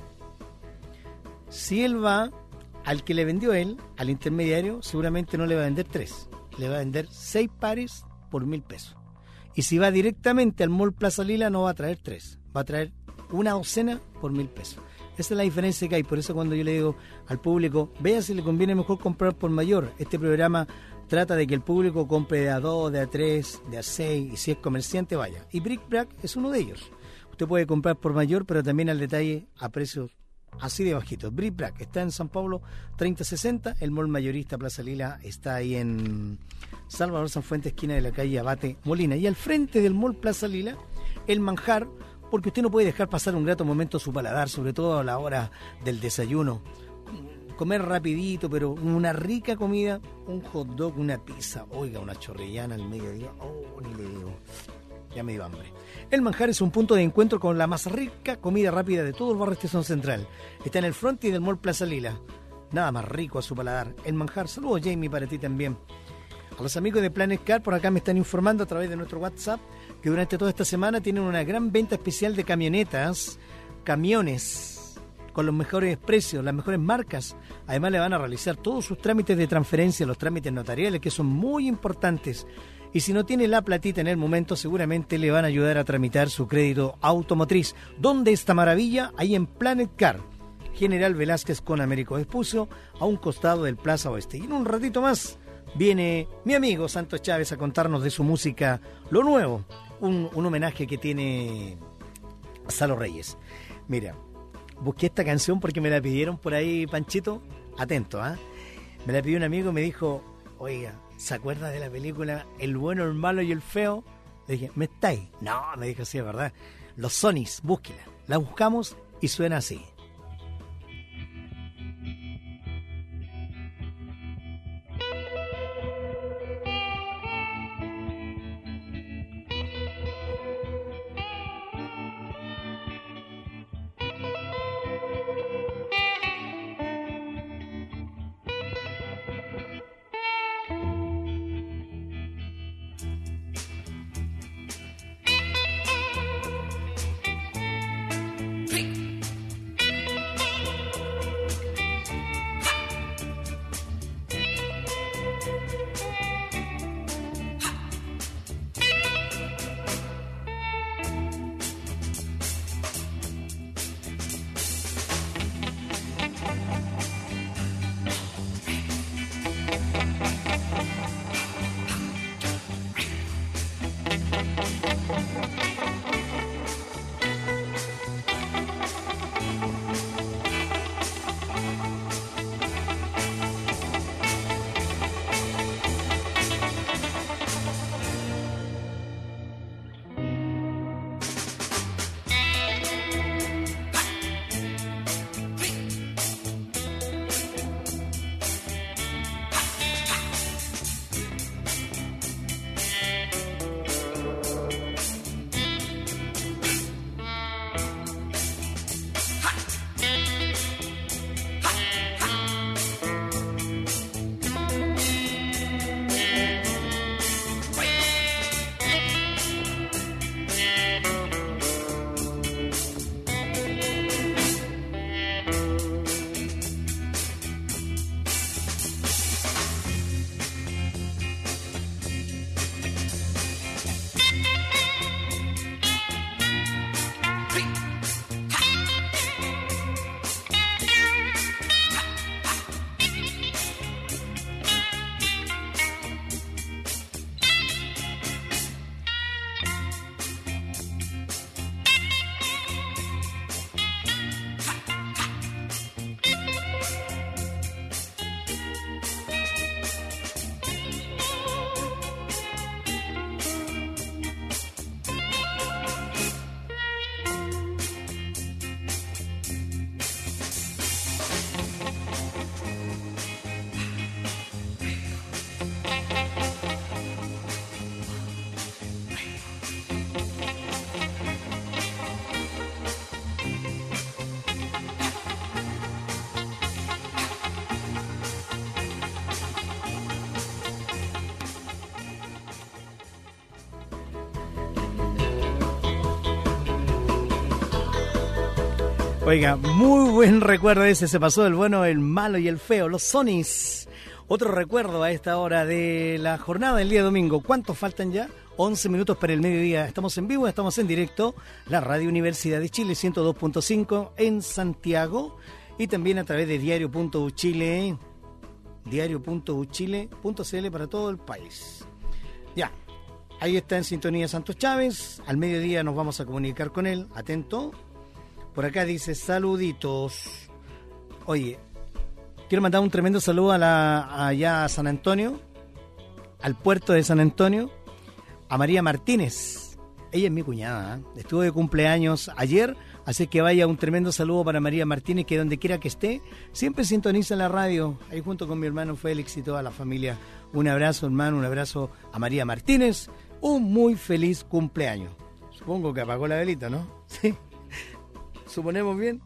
Si él va al que le vendió él, al intermediario, seguramente no le va a vender tres. Le va a vender seis pares por mil pesos. Y si va directamente al mall Plaza Lila, no va a traer tres. Va a traer una docena por mil pesos. Esa es la diferencia que hay. Por eso cuando yo le digo al público, vea si le conviene mejor comprar por mayor. Este programa trata de que el público compre de a dos, de a tres, de a seis, y si es comerciante, vaya. Y Bric Brac es uno de ellos. Usted puede comprar por mayor, pero también al detalle a precios así de bajitos. Bric Brac está en San Pablo treinta sesenta, el mall mayorista Plaza Lila está ahí en Salvador Sanfuentes, esquina de la calle Abate Molina. Y al frente del mall Plaza Lila, el Manjar, porque usted no puede dejar pasar un grato momento a su paladar, sobre todo a la hora del desayuno. Comer rapidito, pero una rica comida, un hot dog, una pizza, oiga, una chorrillana al mediodía, oh, ni le digo, ya me dio hambre. El Manjar es un punto de encuentro con la más rica comida rápida de todo el barrio Estación Central. Está en el frontis del mall Plaza Lila. Nada más rico a su paladar. El Manjar. Saludos, Jamie, para ti también. A los amigos de Planet Car, por acá me están informando a través de nuestro WhatsApp que durante toda esta semana tienen una gran venta especial de camionetas, camiones, con los mejores precios, las mejores marcas. Además le van a realizar todos sus trámites de transferencia, los trámites notariales, que son muy importantes. Y si no tiene la platita en el momento, seguramente le van a ayudar a tramitar su crédito automotriz. ¿Dónde está maravilla? Ahí en Planet Car, General Velázquez con Américo Vespucio, a un costado del Plaza Oeste. Y en un ratito más viene mi amigo Santos Chávez a contarnos de su música, lo nuevo, un, un homenaje que tiene a Salo Reyes. Mira, busqué esta canción porque me la pidieron por ahí, Panchito, atento, ¿ah? ¿eh? Me la pidió un amigo y me dijo, oiga, ¿se acuerda de la película El bueno, el malo y el feo? Le dije, ¿me estáis? No, me dijo, sí, es verdad. Los Sonys, búsquela. La buscamos y suena así. Hey! Oiga, muy buen recuerdo ese, se pasó el bueno, el malo y el feo, los Sonys. Otro recuerdo a esta hora de la jornada del día domingo. ¿Cuántos faltan ya? once minutos para el mediodía. Estamos en vivo, estamos en directo. La Radio Universidad de Chile, ciento dos punto cinco en Santiago. Y también a través de diario punto u chile, diario punto u chile punto c l para todo el país. Ya, ahí está en sintonía Santos Chávez. Al mediodía nos vamos a comunicar con él. Atento. Por acá dice saluditos. Oye, quiero mandar un tremendo saludo a la, allá a San Antonio, al puerto de San Antonio, a María Martínez. Ella es mi cuñada, ¿eh? Estuvo de cumpleaños ayer, así que vaya un tremendo saludo para María Martínez, que donde quiera que esté, siempre sintoniza la radio, ahí junto con mi hermano Félix y toda la familia. Un abrazo, hermano, un abrazo a María Martínez. Un muy feliz cumpleaños. Supongo que apagó la velita, ¿no? Sí. ¿Suponemos bien?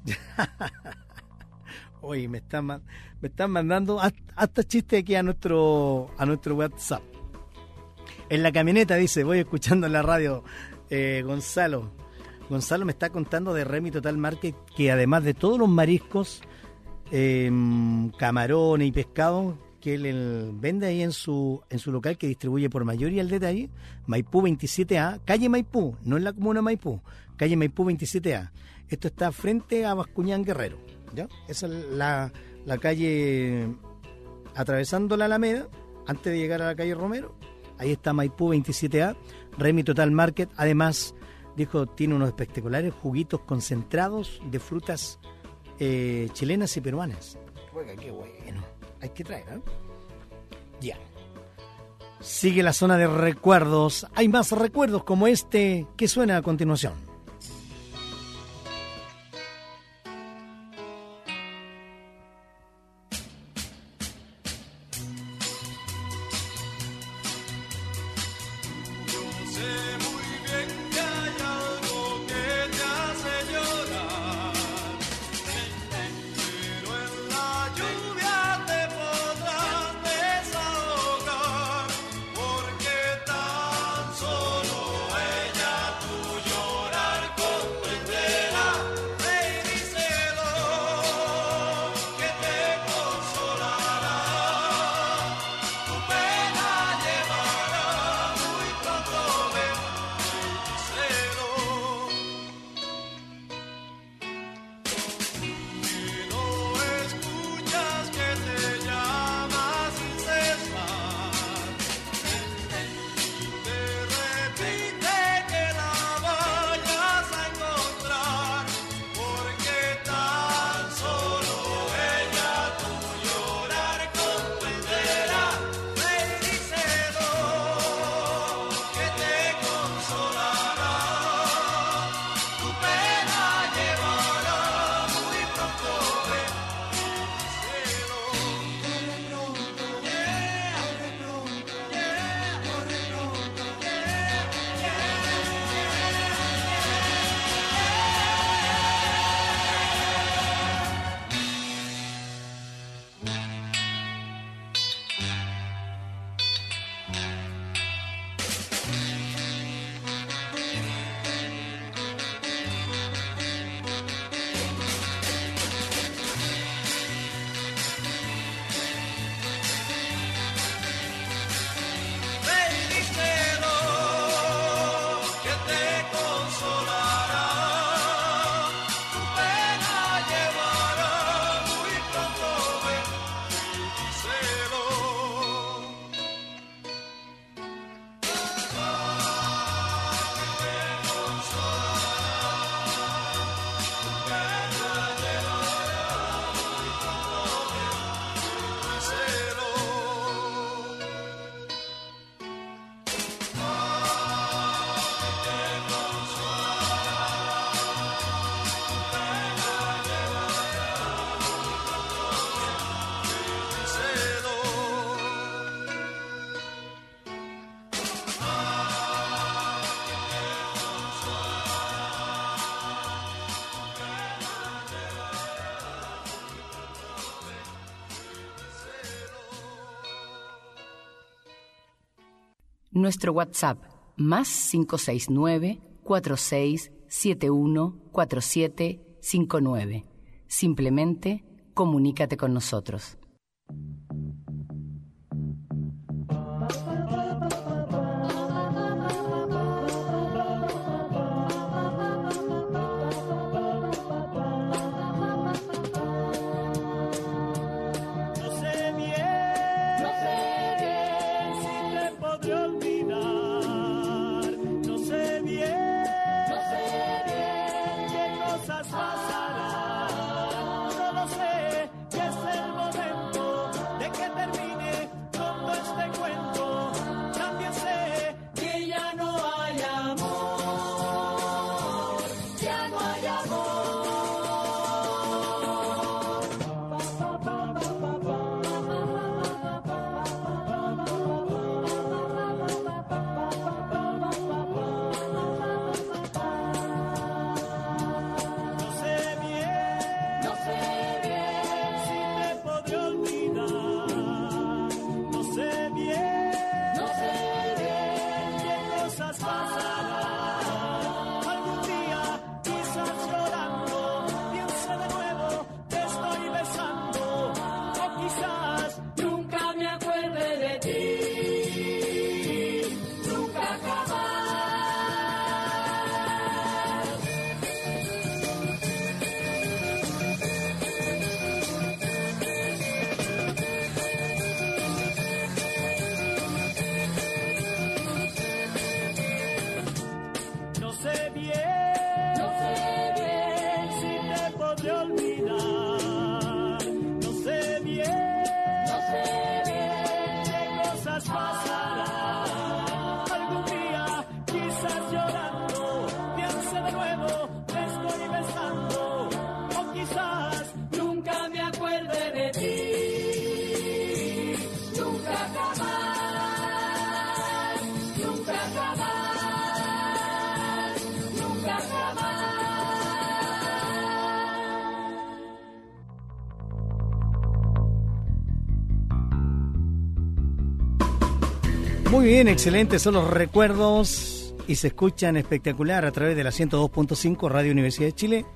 Oye, me están, me están mandando hasta, hasta chistes aquí a nuestro, a nuestro WhatsApp. En la camioneta, dice, voy escuchando en la radio, eh, Gonzalo. Gonzalo me está contando de Remy Total Market, que además de todos los mariscos, eh, camarones y pescado que él, él vende ahí en su en su local, que distribuye por mayoría al detalle, Maipú veintisiete A, calle Maipú, no en la comuna Maipú, calle Maipú veintisiete A. Esto está frente a Bascuñán Guerrero, ¿ya? Esa es la, la calle, atravesando la Alameda, antes de llegar a la calle Romero. Ahí está Maipú veintisiete A, Remy Total Market. Además, dijo, tiene unos espectaculares juguitos concentrados de frutas eh, chilenas y peruanas. Oiga, qué bueno. Hay que traer, ¿eh? Ya. Sigue la zona de recuerdos. Hay más recuerdos como este que suena a continuación. Nuestro WhatsApp, más cinco seis nueve, cuatro seis siete uno, cuatro siete cinco nueve. Simplemente comunícate con nosotros. Muy bien, excelentes son los recuerdos y se escuchan espectacular a través de la ciento dos punto cinco Radio Universidad de Chile,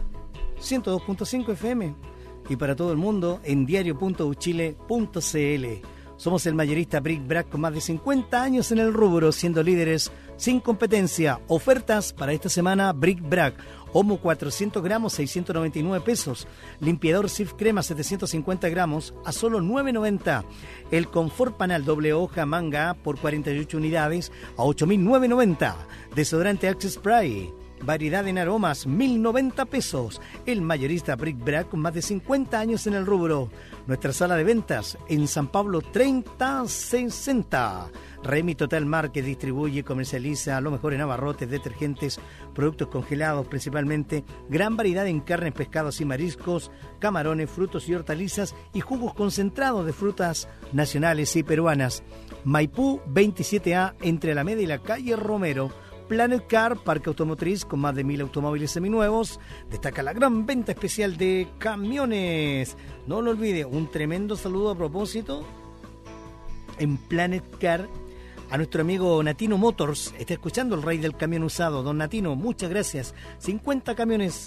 ciento dos punto cinco F M y para todo el mundo en diario punto u chile punto c l. Somos el mayorista Brick Brack con más de cincuenta años en el rubro, siendo líderes sin competencia. Ofertas para esta semana: Brick Brack, Omo cuatrocientos gramos, seiscientos noventa y nueve pesos. Limpiador Sif Crema setecientos cincuenta gramos a solo nueve noventa. El Confort Panal doble hoja manga A por cuarenta y ocho unidades a ocho mil novecientos noventa. Desodorante Axe Spray, variedad en aromas, mil noventa pesos. El mayorista Brick Brack con más de cincuenta años en el rubro. Nuestra sala de ventas en San Pablo treinta sesenta. Remy Total Mar, que distribuye y comercializa lo mejor en abarrotes, detergentes, productos congelados principalmente, gran variedad en carnes, pescados y mariscos, camarones, frutos y hortalizas y jugos concentrados de frutas nacionales y peruanas. Maipú veintisiete A, entre Alameda y la calle Romero. Planet Car, parque automotriz con más de mil automóviles seminuevos. Destaca la gran venta especial de camiones. No lo olvide, un tremendo saludo a propósito en Planet Car a nuestro amigo Natino Motors. Está escuchando el rey del camión usado. Don Natino, muchas gracias. cincuenta camiones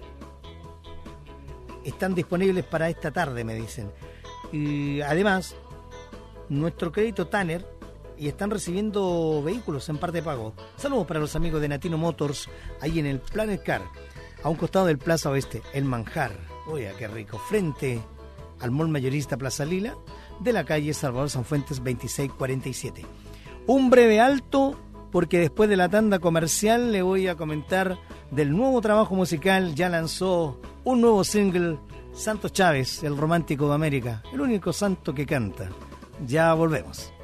están disponibles para esta tarde, me dicen. Y además, nuestro crédito Tanner, y están recibiendo vehículos en parte de pago. Saludos para los amigos de Natino Motors, ahí en el Planet Car, a un costado del Plaza Oeste, El Manjar. Oiga, qué rico. Frente al Mall Mayorista Plaza Lila, de la calle Salvador Sanfuentes veintiséis cuarenta y siete. Un breve alto, porque después de la tanda comercial le voy a comentar del nuevo trabajo musical. Ya lanzó un nuevo single, Santo Chávez, el romántico de América, el único santo que canta. Ya volvemos.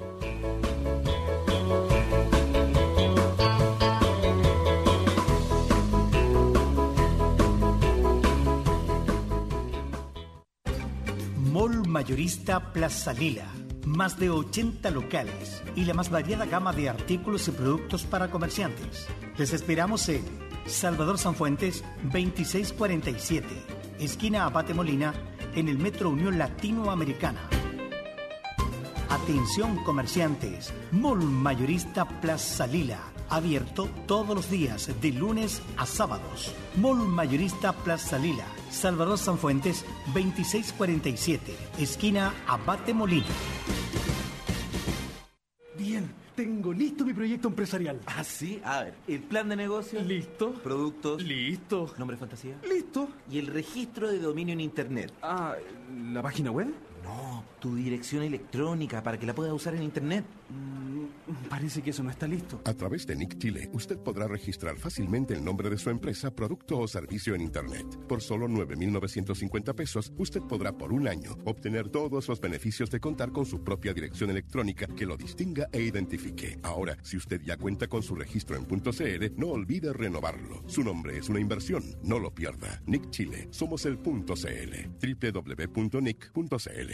Mall Mayorista Plaza Lila. Más de ochenta locales y la más variada gama de artículos y productos para comerciantes. Les esperamos en Salvador Sanfuentes veintiséis cuarenta y siete, esquina Abate Molina, en el Metro Unión Latinoamericana. A Atención comerciantes, Mall Mayorista Plaza Lila, abierto todos los días de lunes a sábados. Mall Mayorista Plaza Lila, Salvador Sanfuentes veintiséis cuarenta y siete, esquina Abate Molina. Bien, tengo listo mi proyecto empresarial. Ah, sí. A ver, el plan de negocio. Listo. Productos. Listo. Nombre fantasía. Listo. Y el registro de dominio en internet. Ah, ¿la página web? No, tu dirección electrónica para que la puedas usar en internet. Mm, parece que eso no está listo. A través de Nick Chile, usted podrá registrar fácilmente el nombre de su empresa, producto o servicio en internet. Por solo nueve mil novecientos cincuenta pesos, usted podrá por un año obtener todos los beneficios de contar con su propia dirección electrónica que lo distinga e identifique. Ahora, si usted ya cuenta con su registro en .cl, no olvide renovarlo. Su nombre es una inversión, no lo pierda. Nick Chile, somos el .cl. doble u doble u doble u punto nick punto c l.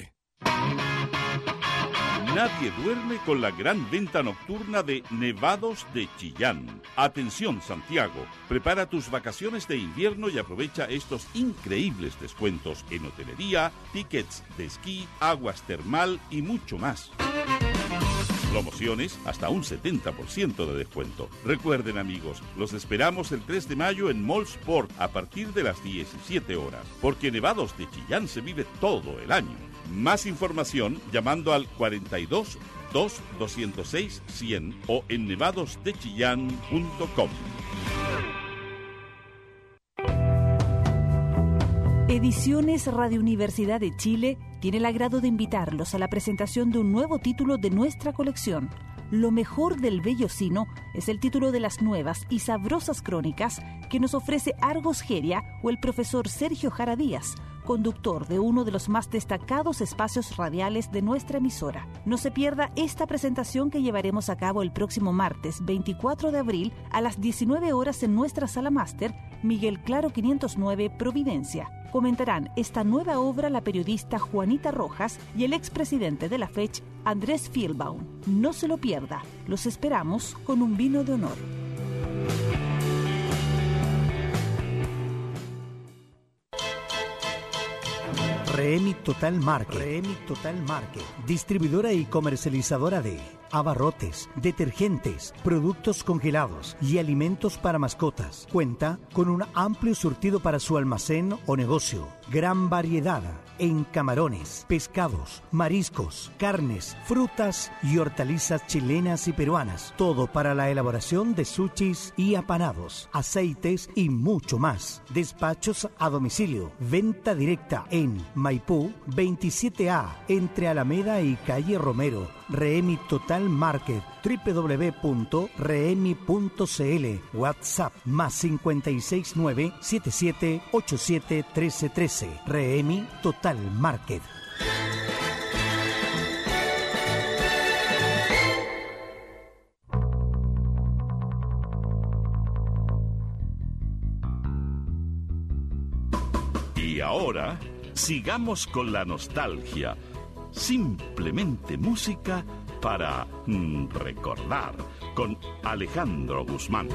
Nadie duerme con la gran venta nocturna de Nevados de Chillán. Atención, Santiago, prepara tus vacaciones de invierno y aprovecha estos increíbles descuentos en hotelería, tickets de esquí, aguas termal y mucho más. Promociones hasta un setenta por ciento de descuento. Recuerden, amigos, los esperamos el tres de mayo en Mall Sport a partir de las diecisiete horas, porque Nevados de Chillán se vive todo el año. Más información llamando al cuarenta y dos, dos, doscientos seis, cien o en nevados de chillán punto com. Ediciones Radio Universidad de Chile tiene el agrado de invitarlos a la presentación de un nuevo título de nuestra colección. Lo mejor del Bellocino es el título de las nuevas y sabrosas crónicas que nos ofrece Argos Geria o el profesor Sergio Jara Díaz, conductor de uno de los más destacados espacios radiales de nuestra emisora. No se pierda esta presentación que llevaremos a cabo el próximo martes veinticuatro de abril a las diecinueve horas en nuestra sala máster Miguel Claro quinientos nueve, Providencia. Comentarán esta nueva obra la periodista Juanita Rojas y el expresidente de la F E C H, Andrés Fielbaum. No se lo pierda. Los esperamos con un vino de honor. Remi Total Market. Remi Total Market. Distribuidora y comercializadora de abarrotes, detergentes, productos congelados y alimentos para mascotas. Cuenta con un amplio surtido para su almacén o negocio. Gran variedad en camarones, pescados, mariscos, carnes, frutas y hortalizas chilenas y peruanas. Todo para la elaboración de sushis y apanados, aceites y mucho más. Despachos a domicilio. Venta directa en Maipú veintisiete A, entre Alameda y Calle Romero. Remi Total Market, doble u doble u doble u punto remi punto c l. WhatsApp más cincuenta y seis nueve siete siete ocho siete uno tres uno tres. Remi Total Market. Y ahora, sigamos con la nostalgia. Simplemente música para mm, recordar con Alejandro Guzmán.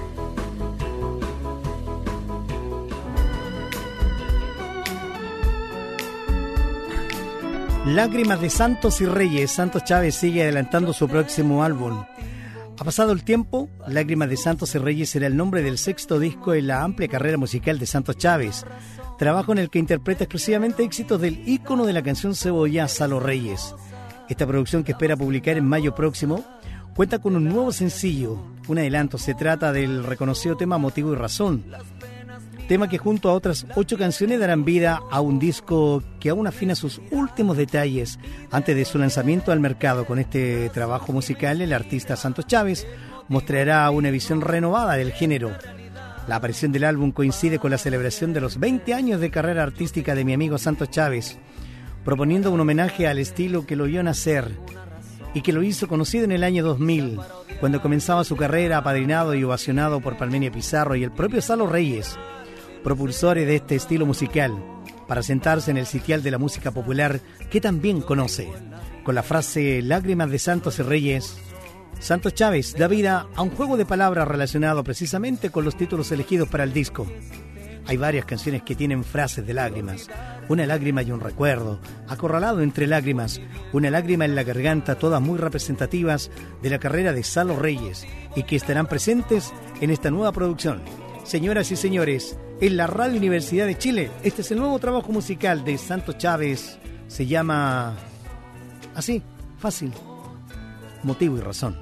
Lágrimas de Santos y Reyes. Santos Chávez sigue adelantando su próximo álbum. Ha pasado el tiempo, Lágrimas de Santos y Reyes será el nombre del sexto disco en la amplia carrera musical de Santos Chávez, trabajo en el que interpreta exclusivamente éxitos del ícono de la canción cebolla, Salo Reyes. Esta producción, que espera publicar en mayo próximo, cuenta con un nuevo sencillo, un adelanto. Se trata del reconocido tema Motivo y Razón, tema que junto a otras ocho canciones darán vida a un disco que aún afina sus últimos detalles antes de su lanzamiento al mercado. Con este trabajo musical, el artista Santos Chávez mostrará una visión renovada del género. La aparición del álbum coincide con la celebración de los veinte años de carrera artística de mi amigo Santos Chávez, proponiendo un homenaje al estilo que lo vio nacer y que lo hizo conocido en el año dos mil, cuando comenzaba su carrera, apadrinado y ovacionado por Palmenia Pizarro y el propio Salo Reyes, propulsores de este estilo musical, para sentarse en el sitial de la música popular que también conoce. Con la frase Lágrimas de Santos y Reyes, Santos Chávez da vida a un juego de palabras relacionado precisamente con los títulos elegidos para el disco. Hay varias canciones que tienen frases de lágrimas. Una lágrima y un recuerdo, acorralado entre lágrimas, una lágrima en la garganta, todas muy representativas de la carrera de Salo Reyes y que estarán presentes en esta nueva producción. Señoras y señores, en la Radio Universidad de Chile, este es el nuevo trabajo musical de Santos Chávez. Se llama... así, fácil. Motivo y razón.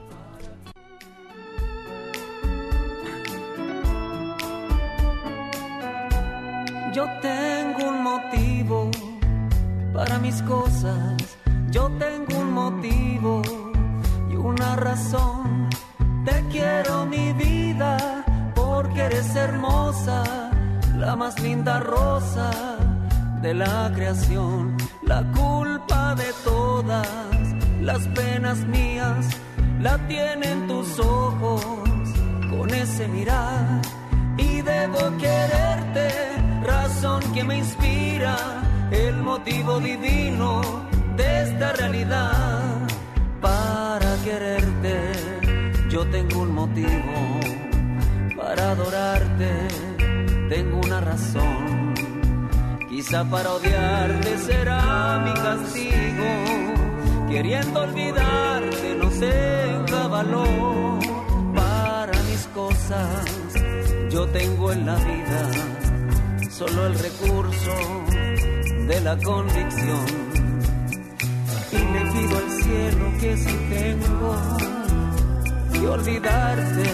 Yo tengo un motivo para mis cosas, yo tengo un motivo y una razón. Te quiero, mi vida, porque eres hermosa, la más linda rosa de la creación. La culpa de todas las penas mías la tienen tus ojos con ese mirar, y debo quererte, razón que me inspira, el motivo divino de esta realidad. Para quererte yo tengo un motivo, para adorarte tengo una razón. Quizá para odiarte será mi castigo, queriendo olvidarte no tenga valor. Para mis cosas yo tengo en la vida solo el recurso de la convicción, y le pido al cielo que si tengo que olvidarte,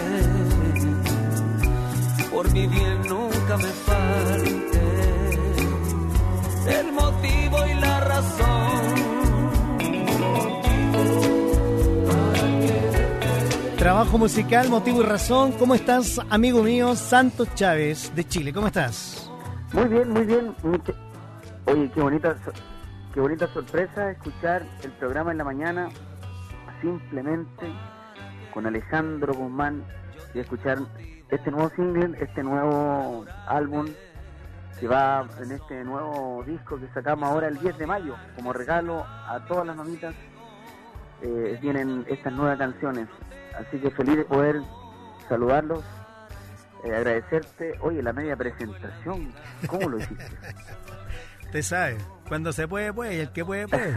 por mi bien nunca me falte el motivo y la razón. Trabajo musical, motivo y razón. ¿Cómo estás, amigo mío, Santos Chávez de Chile? ¿Cómo estás? Muy bien, muy bien. Oye, qué bonita, qué bonita sorpresa escuchar el programa en la mañana, simplemente con Alejandro Guzmán, y escuchar este nuevo single, este nuevo álbum que va en este nuevo disco que sacamos ahora el diez de mayo, como regalo a todas las mamitas. Eh, vienen estas nuevas canciones, así que feliz de poder saludarlos, eh, agradecerte. Oye, la media presentación, ¿cómo lo hiciste? Usted sabe, cuando se puede, puede, y el que puede, puede.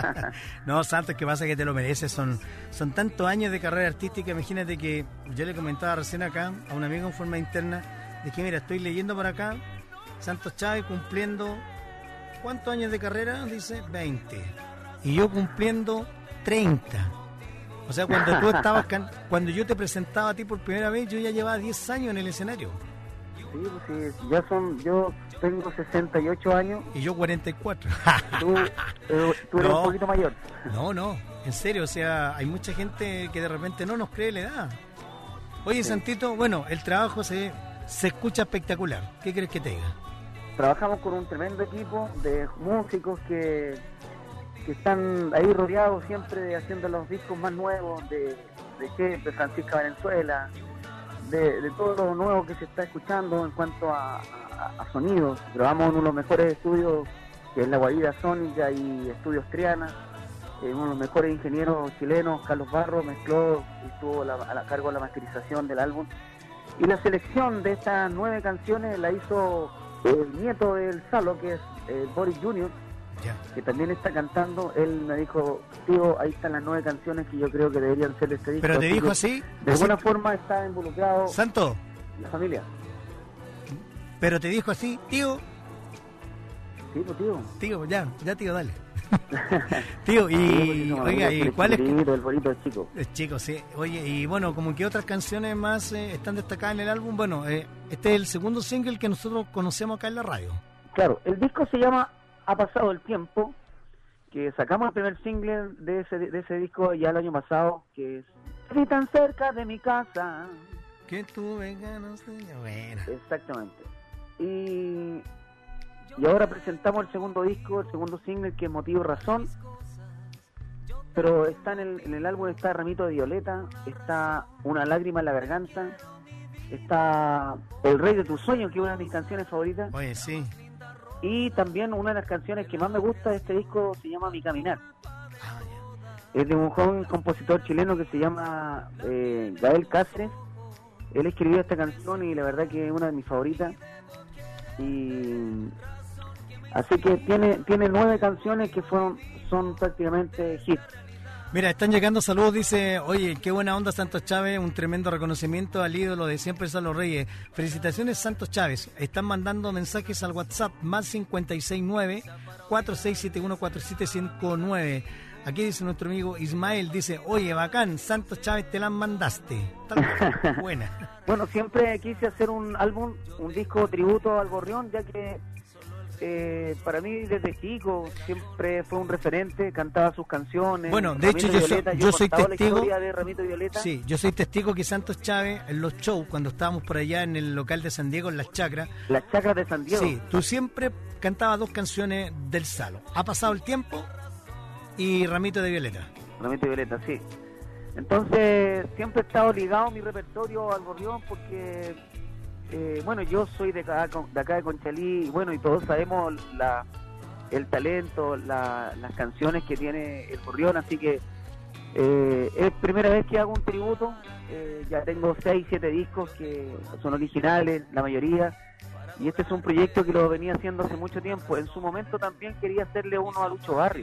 No, Santos, que pasa que te lo mereces, son, son tantos años de carrera artística. Imagínate que yo le comentaba recién acá a un amigo en forma interna, de que mira, estoy leyendo por acá, Santos Chávez cumpliendo, ¿cuántos años de carrera? Dice, veinte. Y yo cumpliendo treinta. O sea, cuando tú estabas, can... cuando yo te presentaba a ti por primera vez, yo ya llevaba diez años en el escenario. Sí, pues sí, ya son, yo tengo sesenta y ocho años. Y yo cuarenta y cuatro. Tú, eh, tú eres no, un poquito mayor. No, no, en serio, o sea, hay mucha gente que de repente no nos cree la edad. Oye, sí. Santito, bueno, el trabajo se, se escucha espectacular. ¿Qué crees que te diga? Trabajamos con un tremendo equipo de músicos que, que están ahí rodeados siempre haciendo los discos más nuevos de, de Jefe, Francisca Valenzuela, de, de todo lo nuevo que se está escuchando en cuanto a, a, a sonidos. Grabamos uno de los mejores estudios, que es la Guarida Sónica y Estudios Triana. Eh, uno de los mejores ingenieros chilenos, Carlos Barro, mezcló y estuvo la, a la cargo de la masterización del álbum. Y la selección de estas nueve canciones la hizo el nieto del Salo, que es eh, Boris junior, yeah, que también está cantando. Él me dijo, tío, ahí están las nueve canciones que yo creo que deberían ser de este disco. ¿Pero te dijo así? De alguna forma está involucrado Santo la familia. ¿Pero te dijo así, tío? Sí, pues tío. Tío, ya, ya tío, dale. Tío, y sí, no, oiga, ¿y cuál es? El bonito es chico. Es chico, sí. Oye, y bueno, como que otras canciones más eh, están destacadas en el álbum. Bueno, eh, este es el segundo single que nosotros conocemos acá en la radio. Claro, el disco se llama Ha pasado el tiempo, que sacamos el primer single de ese de ese disco ya el año pasado, que es "Estoy tan cerca de mi casa que tuve ganas de..." Bueno. Exactamente. Y Y ahora presentamos el segundo disco, el segundo single, que es Motivo y Razón. Pero está en el, en el álbum está Ramito de Violeta, está Una lágrima en la garganta, está El Rey de tus sueños, que es una de mis canciones favoritas. Oye, sí. Y también una de las canciones que más me gusta de este disco se llama Mi Caminar. Ah, yeah. Es de un joven compositor chileno que se llama eh, Gael Cáceres. Él escribió esta canción y la verdad que es una de mis favoritas. y así que tiene tiene nueve canciones que fueron son prácticamente hits. Mira, están llegando saludos, dice, oye, qué buena onda Santos Chávez, un tremendo reconocimiento al ídolo de siempre Salo Reyes. Felicitaciones Santos Chávez, están mandando mensajes al WhatsApp más cincuenta y seis nueve, cuatro seis siete uno, cuatro siete cinco nueve. Aquí dice nuestro amigo Ismael, dice, oye, bacán, Santos Chávez te la mandaste. Tal vez, buena. Bueno, siempre quise hacer un álbum, un disco tributo al Gorrión, ya que Eh, para mí desde chico siempre fue un referente, cantaba sus canciones. Bueno, de hecho yo, Violeta, soy, yo, yo soy testigo de Ramito Violeta. Sí, yo soy testigo que Santos Chávez en los shows cuando estábamos por allá en el local de San Diego en las chacras. Las chacras de San Diego. Sí, tú siempre cantabas dos canciones del Salo. Ha pasado el tiempo y Ramito de Violeta. Ramito de Violeta, sí. Entonces siempre he estado ligado mi repertorio al Gorrión porque Eh, bueno, yo soy de acá, de acá de Conchalí, y bueno, y todos sabemos la, el talento, la, las canciones que tiene el Gorrión, así que eh, es primera vez que hago un tributo. Eh, ya tengo seis, siete discos que son originales, la mayoría, y este es un proyecto que lo venía haciendo hace mucho tiempo. En su momento también quería hacerle uno a Lucho Barrios.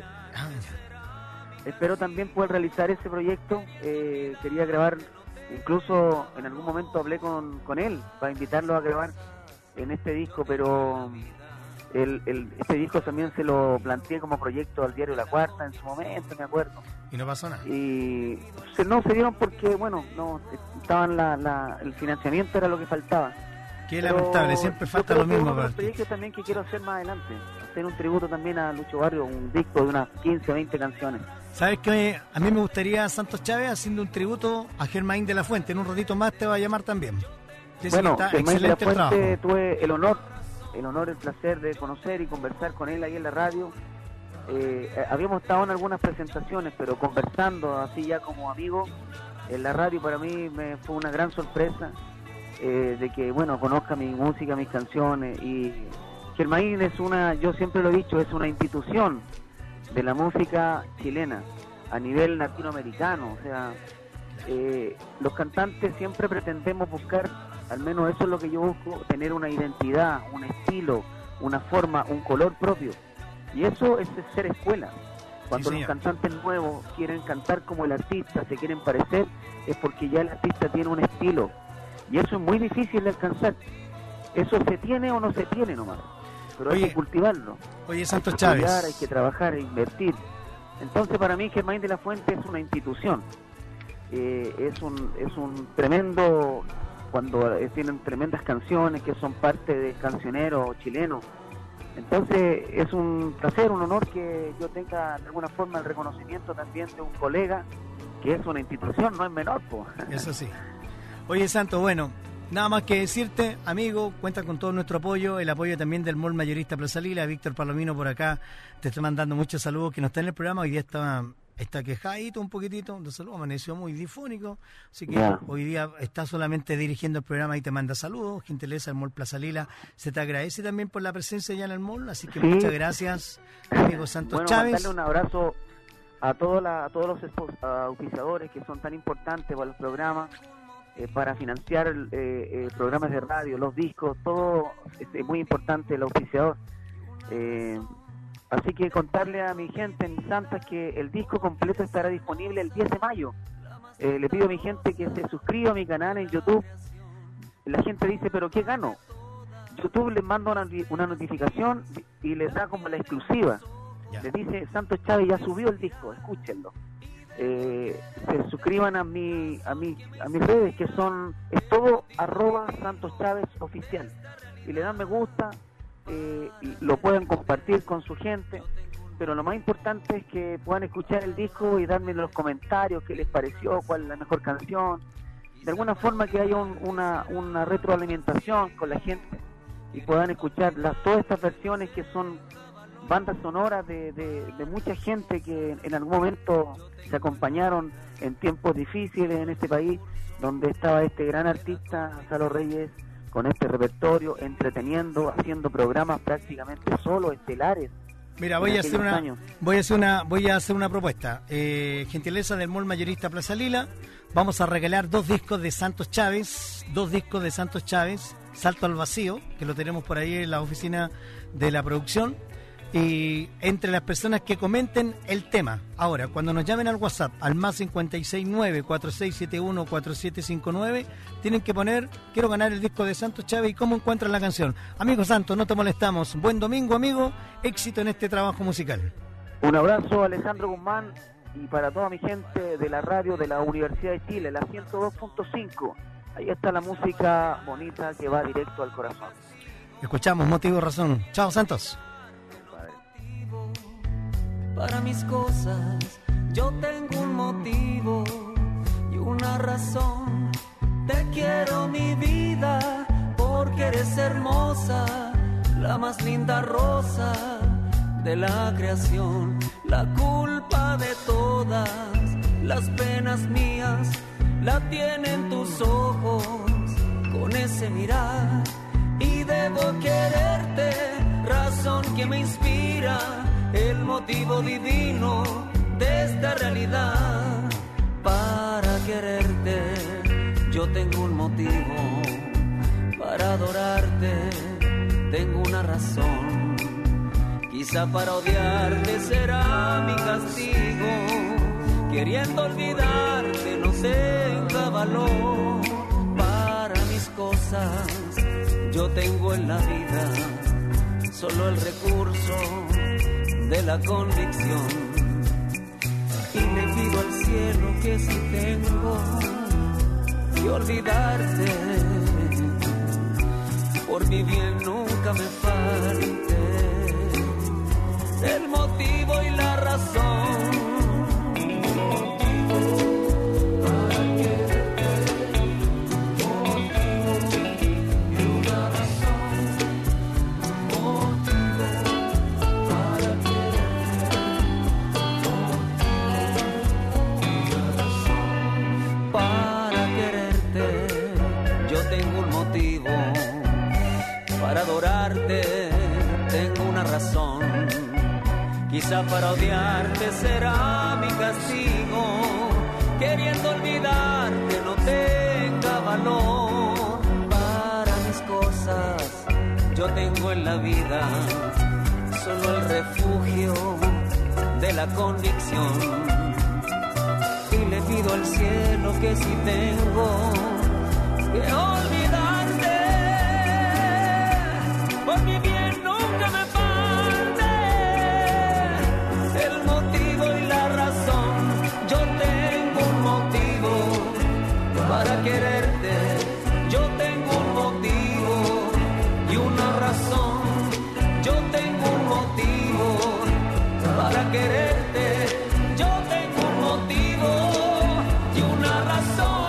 Espero también poder realizar ese proyecto. Eh, quería grabar. Incluso en algún momento hablé con, con él para invitarlo a grabar en este disco, pero el, el, este disco también se lo planteé como proyecto al diario La Cuarta en su momento, me acuerdo. Y no pasó nada. Y se, no se dieron porque, bueno, no estaban la, la, el financiamiento era lo que faltaba. Qué lamentable, siempre falta lo mismo. Para el proyecto también que quiero hacer más adelante, hacer un tributo también a Lucho Barrios, un disco de unas quince o veinte canciones. ¿Sabes qué? A mí me gustaría Santos Chávez haciendo un tributo a Germain de la Fuente. En un ratito más te va a llamar también. Dice bueno, que está Germain de la excelente el Fuente trabajo. tuve el honor, el honor, el placer de conocer y conversar con él ahí en la radio. Eh, habíamos estado en algunas presentaciones, pero conversando así ya como amigos en la radio, para mí me fue una gran sorpresa eh, de que, bueno, conozca mi música, mis canciones. Y Germain es una, yo siempre lo he dicho, es una institución de la música chilena a nivel latinoamericano. O sea, eh, los cantantes siempre pretendemos buscar, al menos eso es lo que yo busco, tener una identidad, un estilo, una forma, un color propio, y eso es ser escuela. Cuando Sí, los señor. cantantes nuevos quieren cantar como el artista, se quieren parecer, es porque ya el artista tiene un estilo, y eso es muy difícil de alcanzar. Eso se tiene o no se tiene nomás, pero hay Oye, que cultivarlo. Oye, Hay Santos que Chávez. estudiar, hay que trabajar e invertir. Entonces, para mí, Germain de la Fuente es una institución. Eh, es un es un tremendo, cuando eh, tienen tremendas canciones que son parte del cancionero chileno. Entonces, es un placer, un honor que yo tenga de alguna forma el reconocimiento también de un colega que es una institución, no es menor, po. Eso sí. Oye, Santos, bueno, nada más que decirte, amigo, cuenta con todo nuestro apoyo, el apoyo también del Mall Mayorista Plaza Lila. Víctor Palomino por acá te estoy mandando muchos saludos, que no está en el programa. Hoy día está, está quejadito un poquitito de salud, amaneció muy difónico, así que Ya. hoy día está solamente dirigiendo el programa y te manda saludos. Gentileza del Mall Plaza Lila, se te agradece también por la presencia ya en el mall, así que Sí. muchas gracias, amigo Santos Bueno, Chávez. mandarle un abrazo a, todo la, a todos los espo- a auspiciadores que son tan importantes para los programas, eh, para financiar eh, eh, programas de radio, los discos, todo es, es muy importante el auspiciador. Eh, así que contarle a mi gente en Santas que el disco completo estará disponible el diez de mayo. Eh, le pido a mi gente que se suscriba a mi canal en YouTube. La gente dice, ¿pero qué gano? YouTube les manda una, una notificación y les da como la exclusiva. Les dice, Santos Chávez ya subió el disco, escúchenlo. Eh, se suscriban a mi, a mi a mis redes, que son, es todo arroba Santos Chávez oficial, y le dan me gusta, eh, y lo pueden compartir con su gente, pero lo más importante es que puedan escuchar el disco y darme los comentarios qué les pareció, cuál es la mejor canción, de alguna forma que haya un, una, una retroalimentación con la gente y puedan escuchar las, todas estas versiones que son bandas sonoras de, de, de mucha gente que en algún momento se acompañaron en tiempos difíciles en este país, donde estaba este gran artista Salo Reyes con este repertorio, entreteniendo, haciendo programas prácticamente solo, estelares, Mira, voy a hacer una, voy a hacer una, voy a hacer una propuesta. Eh, gentileza del Mall Mayorista Plaza Lila. Vamos a regalar dos discos de Santos Chávez, dos discos de Santos Chávez, Salto al Vacío, que lo tenemos por ahí en la oficina de la producción. Y entre las personas que comenten el tema. Ahora, cuando nos llamen al WhatsApp, al más cincuenta y seis nueve, cuatro seis siete uno, cuatro siete cinco nueve, tienen que poner, quiero ganar el disco de Santos Chávez y cómo encuentran la canción. Amigo Santos, no te molestamos. Buen domingo, amigo. Éxito en este trabajo musical. Un abrazo, Alejandro Guzmán, y para toda mi gente de la radio de la Universidad de Chile, la ciento dos punto cinco. Ahí está la música bonita que va directo al corazón. Escuchamos Motivo Razón. Chao, Santos. Para mis cosas yo tengo un motivo y una razón. Te quiero, mi vida, porque eres hermosa, la más linda rosa de la creación. La culpa de todas las penas mías la tienen tus ojos con ese mirar. Y debo quererte, razón que me inspira, el motivo divino de esta realidad. Para quererte yo tengo un motivo, para adorarte tengo una razón. Quizá para odiarte será mi castigo, queriendo olvidarte no tenga valor. Para mis cosas yo tengo en la vida solo el recurso de la convicción, y le pido al cielo que si tengo que olvidarte, por mi bien nunca me falte el motivo y la razón. Para adorarte tengo una razón, quizá para odiarte será mi castigo, queriendo olvidarte no tenga valor. Para mis cosas yo tengo en la vida solo el refugio de la convicción, y le pido al cielo que si tengo que olvidarte, por mi bien nunca me falte el motivo y la razón. Yo tengo un motivo para quererte, yo tengo un motivo y una razón. Yo tengo un motivo para quererte, yo tengo un motivo y una razón.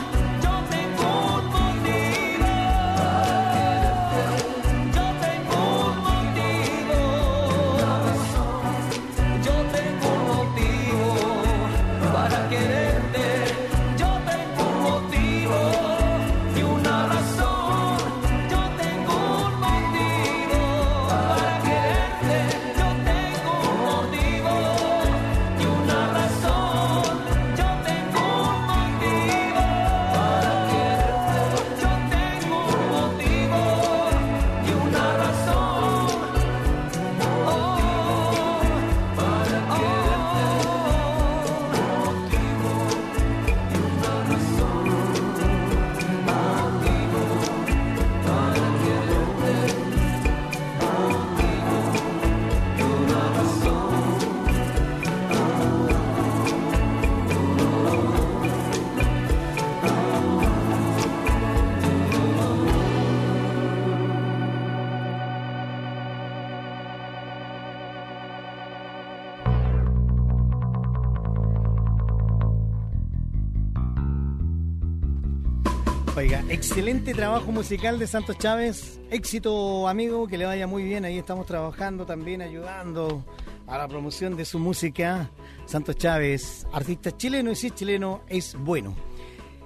Oiga, excelente trabajo musical de Santos Chávez. Éxito, amigo, que le vaya muy bien. Ahí estamos trabajando también, ayudando a la promoción de su música. Santos Chávez, artista chileno, y si es chileno, es bueno.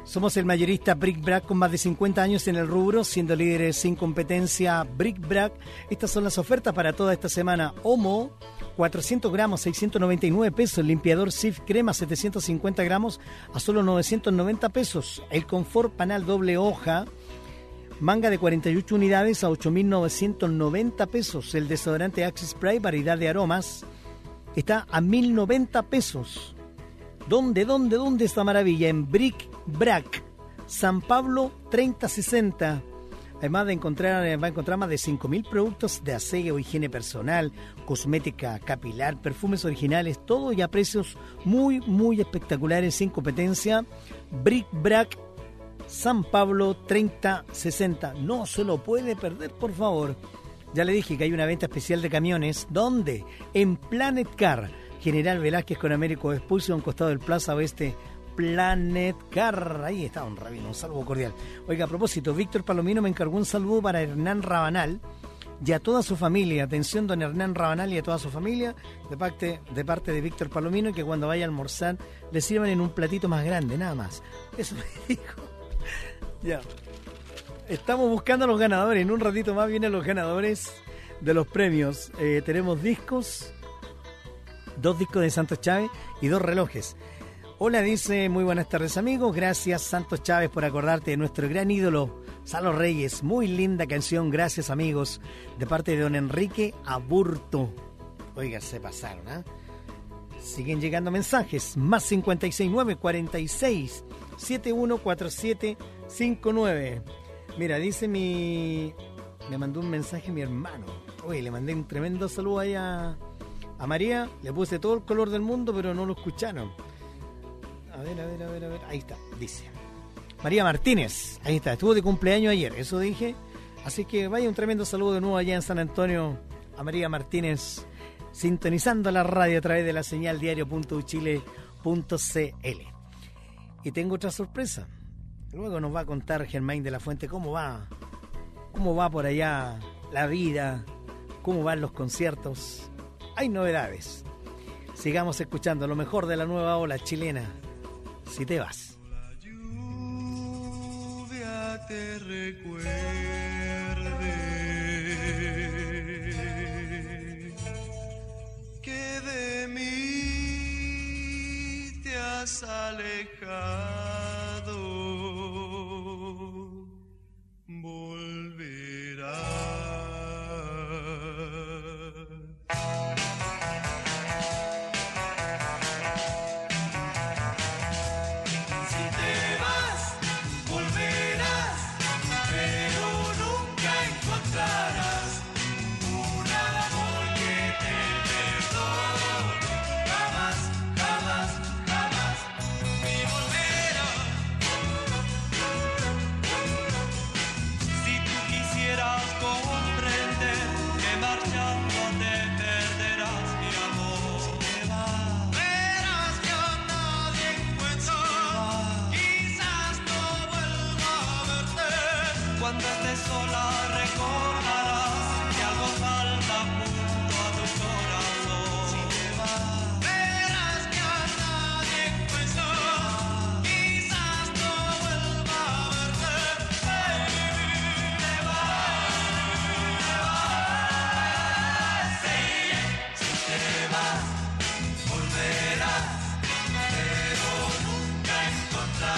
Somos el mayorista Brick Brack con más de cincuenta años en el rubro, siendo líderes sin competencia. Brick Brack. Estas son las ofertas para toda esta semana. Omo, cuatrocientos gramos, seiscientos noventa y nueve pesos. Limpiador Sif Crema, setecientos cincuenta gramos, a solo novecientos noventa pesos. El Confort Panal doble hoja, manga de cuarenta y ocho unidades, a ocho mil novecientos noventa pesos. El desodorante Axe Spray, variedad de aromas, está a mil noventa pesos. ¿Dónde, dónde, dónde esta maravilla? En Brick Brack, San Pablo treinta sesenta. Además de encontrar, va a encontrar más de cinco mil productos de aseo, higiene personal, cosmética capilar, perfumes originales, todo y a precios muy, muy espectaculares, sin competencia. Brick Brack, San Pablo treinta sesenta. No se lo puede perder, por favor. Ya le dije que hay una venta especial de camiones. ¿Dónde? En Planet Car, General Velázquez con Américo Vespucio, a un costado del Plaza Oeste. Planet Car, ahí está un rabino, un saludo cordial. Oiga, a propósito, Víctor Palomino me encargó un saludo para Hernán Rabanal y a toda su familia. Atención, don Hernán Rabanal y a toda su familia, de parte de, parte de Víctor Palomino, y que cuando vaya a almorzar le sirvan en un platito más grande, nada más. Eso me dijo. Ya. Estamos buscando a los ganadores. En un ratito más vienen los ganadores de los premios. Eh, tenemos discos, dos discos de Santos Chávez y dos relojes. Hola, dice, muy buenas tardes amigos, gracias Santos Chávez por acordarte de nuestro gran ídolo, Salo Reyes, muy linda canción, gracias amigos, de parte de don Enrique Aburto. Oiga, se pasaron, ¿ah? ¿eh? Siguen llegando mensajes, más cincuenta y seis nueve cuarenta y seis setenta y uno cuarenta y siete cincuenta y nueve. Mira, dice mi... me mandó un mensaje mi hermano, oye, le mandé un tremendo saludo ahí a, a María, le puse todo el color del mundo, pero no lo escucharon. A ver, a ver, a ver, a ver. Ahí está, dice María Martínez. Ahí está, estuvo de cumpleaños ayer, eso dije. Así que vaya un tremendo saludo de nuevo allá en San Antonio a María Martínez, sintonizando la radio a través de la señal diario punto u chile punto c l. Y tengo otra sorpresa. Luego nos va a contar Germain de la Fuente cómo va, cómo va por allá la vida, cómo van los conciertos. Hay novedades. Sigamos escuchando lo mejor de la nueva ola chilena. Si te vas. La lluvia te recuerde que de mí te has alejado, volverás.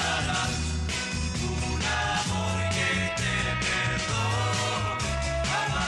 Un amor que te perdone.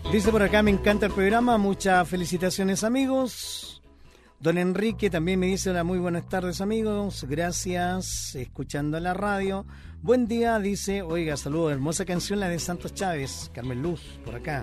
Dice por acá, me encanta el programa, muchas felicitaciones amigos. Don Enrique también me dice, hola, muy buenas tardes amigos, gracias, escuchando la radio. Buen día, dice, oiga, saludos, hermosa canción la de Santos Chávez, Carmen Luz, por acá.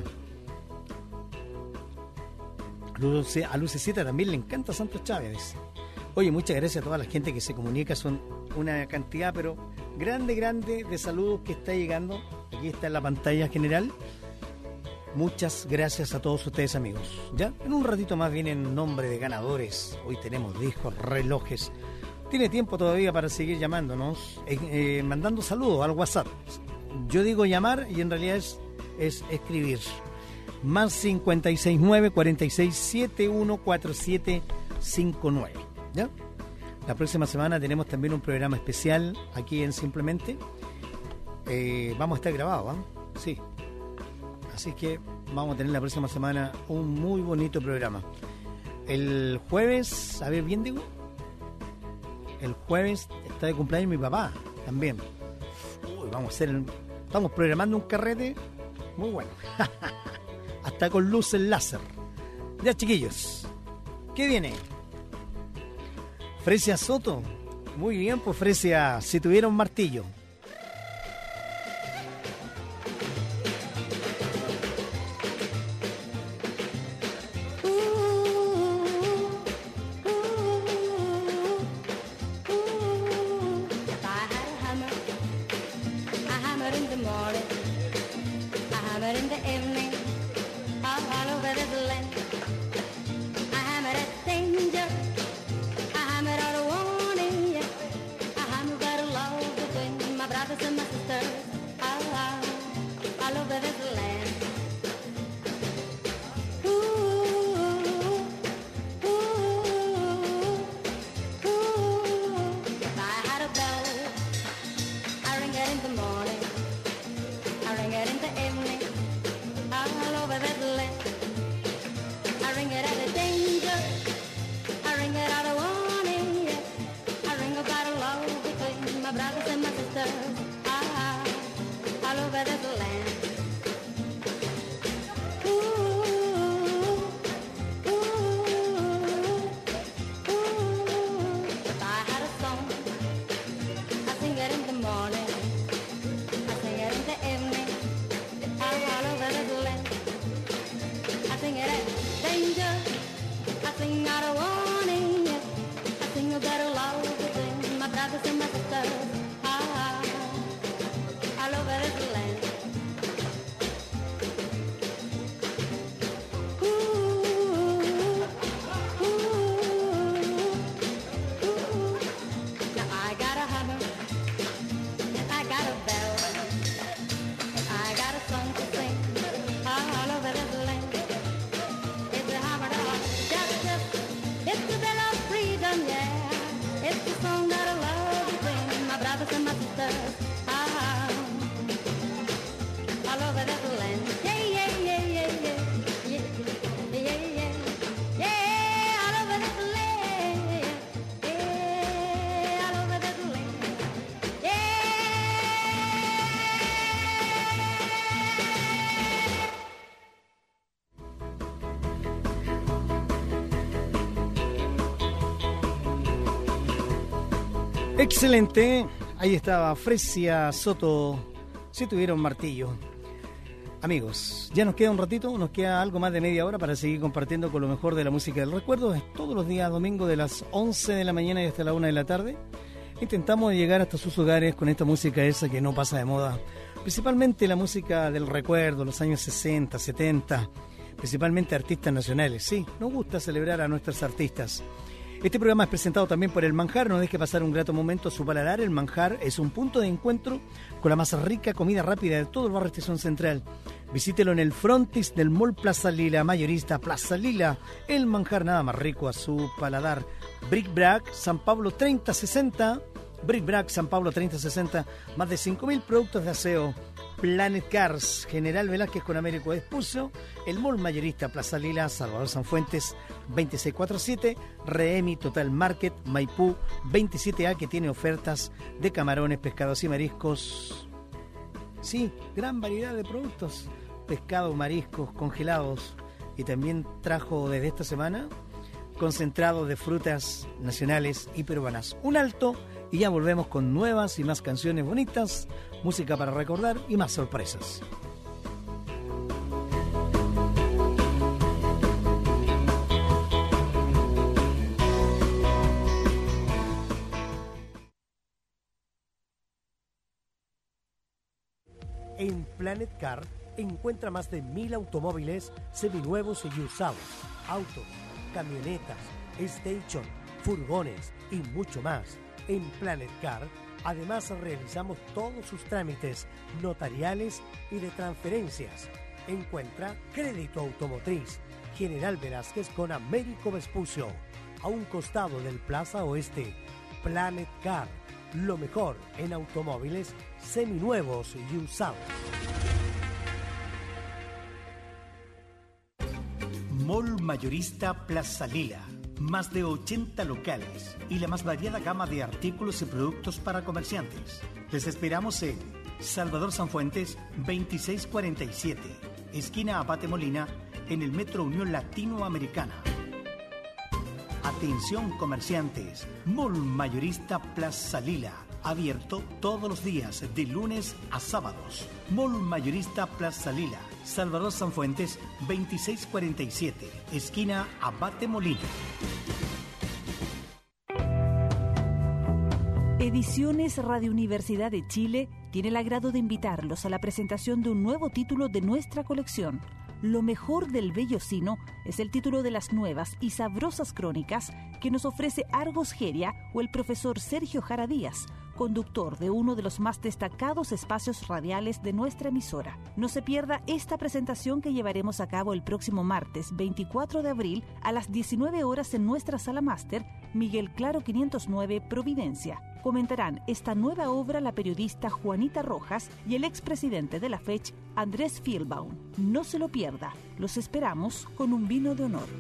Luce, a Lucecita también le encanta Santos Chávez, dice. Oye, muchas gracias a toda la gente que se comunica, son una cantidad, pero grande, grande de saludos que está llegando. Aquí está en la pantalla general. Muchas gracias a todos ustedes amigos. Ya en un ratito más vienen nombre de ganadores. Hoy tenemos discos, relojes. Tiene tiempo todavía para seguir llamándonos, eh, eh, mandando saludos al WhatsApp. Yo digo llamar y en realidad es, es escribir. Más cincuenta y seis nueve, cuarenta y seis, setenta y uno, cuarenta y siete cincuenta y nueve. ¿Ya? La próxima semana tenemos también un programa especial aquí en Simplemente. Eh, vamos a estar grabados, ¿eh? Sí. Así que vamos a tener la próxima semana un muy bonito programa. El jueves, a ver, ¿bien digo? El jueves está de cumpleaños mi papá también. Uy, vamos a hacer, el, estamos programando un carrete muy bueno. Hasta con luces láser. Ya, chiquillos, ¿qué viene? Fresia Soto. Muy bien, pues Fresia, si tuviera un martillo. Excelente, ahí estaba Fresia Soto, si tuviera un martillo. Amigos, ya nos queda un ratito, nos queda algo más de media hora para seguir compartiendo con lo mejor de la música del recuerdo. Es todos los días domingo de las once de la mañana y hasta la una de la tarde. Intentamos llegar hasta sus hogares con esta música esa que no pasa de moda. Principalmente la música del recuerdo, los años sesenta, setenta, principalmente artistas nacionales. Sí, nos gusta celebrar a nuestros artistas. Este programa es presentado también por El Manjar. No deje pasar un grato momento a su paladar. El Manjar es un punto de encuentro con la más rica comida rápida de todo el barrio Estación Central. Visítelo en el frontis del Mall Plaza Lila, mayorista Plaza Lila. El Manjar, nada más rico a su paladar. Bric Brac, San Pablo treinta sesenta. Bric Brac, San Pablo treinta sesenta. Más de cinco mil productos de aseo. Planet Cars, General Velázquez con Américo Vespucio, el Mall Mayorista Plaza Lila, Salvador Sanfuentes veintiséis cuarenta y siete, Reemi Total Market, Maipú veintisiete A, que tiene ofertas de camarones, pescados y mariscos. Sí, gran variedad de productos pescados, mariscos congelados y también trajo desde esta semana concentrados de frutas nacionales y peruanas. Un alto y ya volvemos con nuevas y más canciones bonitas, música para recordar y más sorpresas. En Planet Car encuentra más de mil automóviles seminuevos y usados, autos, camionetas, station, furgones y mucho más. En Planet Car, además realizamos todos sus trámites notariales y de transferencias. Encuentra Crédito Automotriz, General Velázquez con Américo Vespucio, a un costado del Plaza Oeste. Planet Car, lo mejor en automóviles seminuevos y usados. Mall Mayorista Plaza Lila. Más de ochenta locales y la más variada gama de artículos y productos para comerciantes. Les esperamos en Salvador Sanfuentes veintiséis cuarenta y siete, esquina Abate Molina, en el Metro Unión Latinoamericana. Atención comerciantes, Mall Mayorista Plaza Lila, abierto todos los días de lunes a sábados. Mall Mayorista Plaza Lila, Salvador Sanfuentes veintiséis cuarenta y siete, esquina Abate Molina. Ediciones Radio Universidad de Chile tiene el agrado de invitarlos a la presentación de un nuevo título de nuestra colección. Lo mejor del Bellocino es el título de las nuevas y sabrosas crónicas que nos ofrece Argos Geria o el profesor Sergio Jara Díaz, conductor de uno de los más destacados espacios radiales de nuestra emisora. No se pierda esta presentación que llevaremos a cabo el próximo martes veinticuatro de abril a las diecinueve horas en nuestra sala máster Miguel Claro quinientos nueve, Providencia. Comentarán esta nueva obra la periodista Juanita Rojas y el expresidente de la F E C H, Andrés Fielbaum. No se lo pierda. Los esperamos con un vino de honor.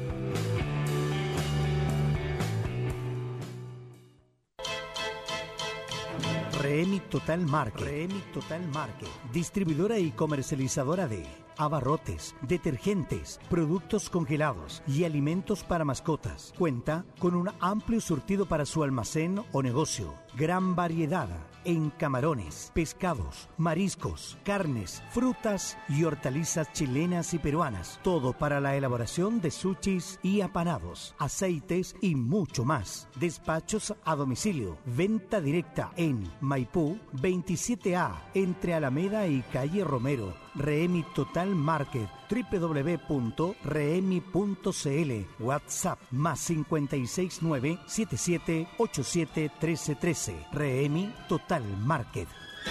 Remi Total Market. Remi Total Market. Distribuidora y comercializadora de abarrotes, detergentes, productos congelados y alimentos para mascotas. Cuenta con un amplio surtido para su almacén o negocio. Gran variedad en camarones, pescados, mariscos, carnes, frutas y hortalizas chilenas y peruanas. Todo para la elaboración de sushis y apanados, aceites y mucho más. Despachos a domicilio. Venta directa en Maipú veintisiete A, entre Alameda y Calle Romero. Remi Total Market, doble u doble u doble u punto reemi punto c l. WhatsApp más cinco seis nueve siete siete ocho siete uno tres uno tres. Remi Total Market.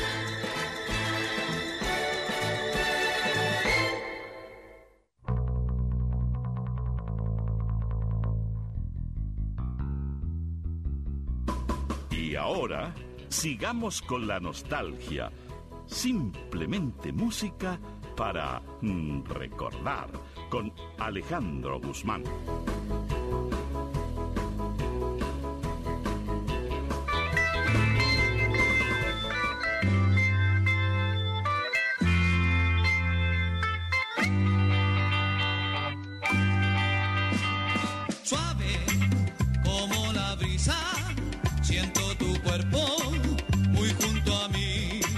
Y ahora, sigamos con la nostalgia. Simplemente música para mm, recordar con Alejandro Guzmán. Suave como la brisa, siento tu cuerpo muy junto a mí.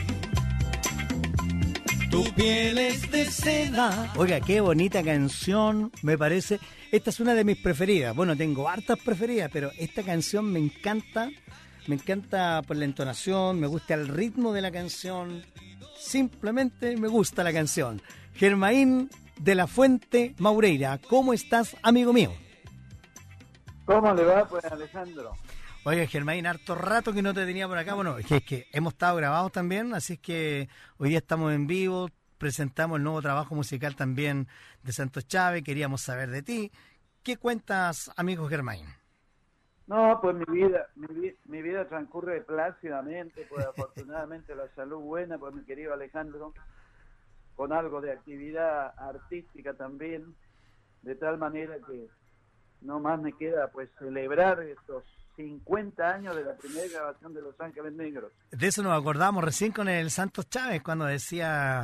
Tu piel es de seda. Oiga, qué bonita canción, me parece. Esta es una de mis preferidas. Bueno, tengo hartas preferidas, pero esta canción me encanta. Me encanta por la entonación, me gusta el ritmo de la canción. Simplemente me gusta la canción. Germaín de la Fuente Maureira, ¿cómo estás, amigo mío? ¿Cómo le va, pues, Alejandro? Oiga, Germaín, harto rato que no te tenía por acá. Bueno, es que, es que hemos estado grabados también, así es que hoy día estamos en vivo, presentamos el nuevo trabajo musical también de Santos Chávez, queríamos saber de ti. ¿Qué cuentas, amigo Germaín? No, pues mi vida, mi, vi- mi vida transcurre plácidamente, pues afortunadamente la salud buena, pues mi querido Alejandro, con algo de actividad artística también, de tal manera que no más me queda pues celebrar estos cincuenta años de la primera grabación de Los Ángeles Negros. De eso nos acordamos recién con el Santos Chávez, cuando decía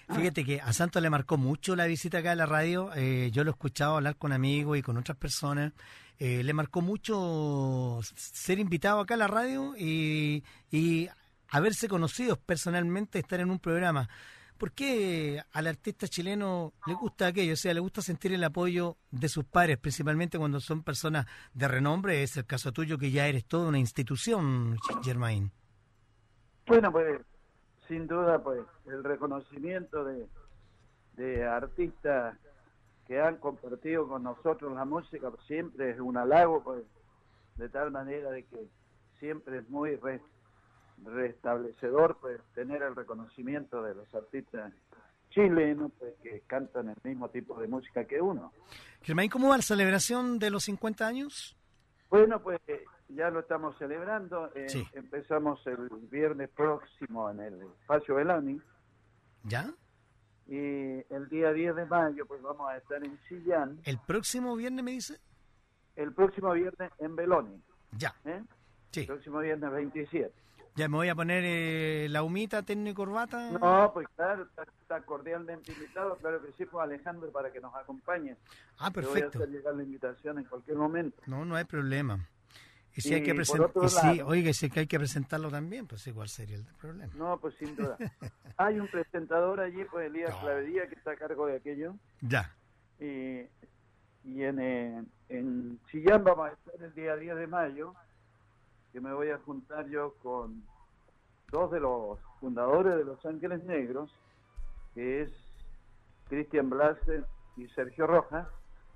Fíjate que a Santos le marcó mucho la visita acá a la radio. Eh, yo lo he escuchado hablar con amigos y con otras personas. Eh, le marcó mucho ser invitado acá a la radio y, y haberse conocido personalmente, estar en un programa. ¿Por qué al artista chileno le gusta aquello? O sea, le gusta sentir el apoyo de sus pares, principalmente cuando son personas de renombre. Es el caso tuyo, que ya eres toda una institución, Germain. Bueno, pues, sin duda, pues, el reconocimiento de, de artistas que han compartido con nosotros la música pues, siempre es un halago, pues, de tal manera de que siempre es muy re, restablecedor pues tener el reconocimiento de los artistas chilenos pues, que cantan el mismo tipo de música que uno. Germain, ¿cómo va la celebración de los cincuenta años? Bueno, pues ya lo estamos celebrando. Eh, Sí. Empezamos el viernes próximo en el Espacio Beloni. ¿Ya? Y el día diez de mayo pues vamos a estar en Chillán. ¿El próximo viernes me dice? El próximo viernes en Beloni. Ya. ¿Eh? Sí. El próximo viernes veintisiete. Ya me voy a poner eh, la humita, terno y corbata. No, pues claro, está, está cordialmente invitado, claro que sí, pues Alejandro, para que nos acompañe. Ah, Te perfecto. voy a hacer llegar la invitación en cualquier momento. No, no hay problema. Y si Y hay que por presentar, otro sí, lado- oiga, si hay que presentarlo también, pues igual sería el problema. No, pues sin duda. Hay un presentador allí, pues Elías Clavería, que está a cargo de aquello. Ya. Y, y en, eh, en Chillán vamos a estar el día diez de mayo, que me voy a juntar yo con dos de los fundadores de Los Ángeles Negros, que es Cristian Blaser y Sergio Rojas,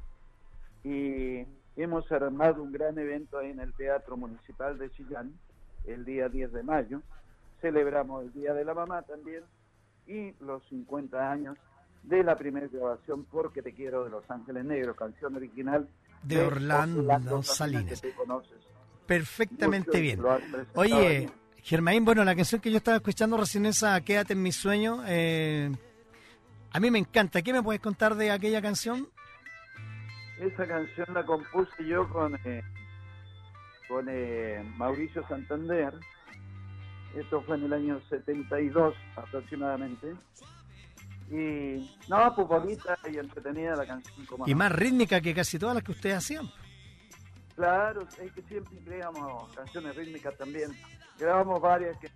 y hemos armado un gran evento ahí en el Teatro Municipal de Chillán el día diez de mayo. Celebramos el Día de la Mamá también y los cincuenta años de la primera grabación Porque Te Quiero de Los Ángeles Negros, canción original De Orlando Salinas. que tú conoces. Perfectamente Muchos bien. lo han presentado Oye, allí. Germain, bueno, la canción que yo estaba escuchando recién, esa Quédate en mis sueños, eh, a mí me encanta. ¿Qué me puedes contar de aquella canción? Esa canción la compuse yo con, eh, con eh, Mauricio Santander. Esto fue en el año setenta y dos aproximadamente. Y no, pues bonita y entretenida la canción. Como Y no. más rítmica que casi todas las que ustedes hacían. Claro, es que siempre creamos canciones rítmicas también. Grabamos varias que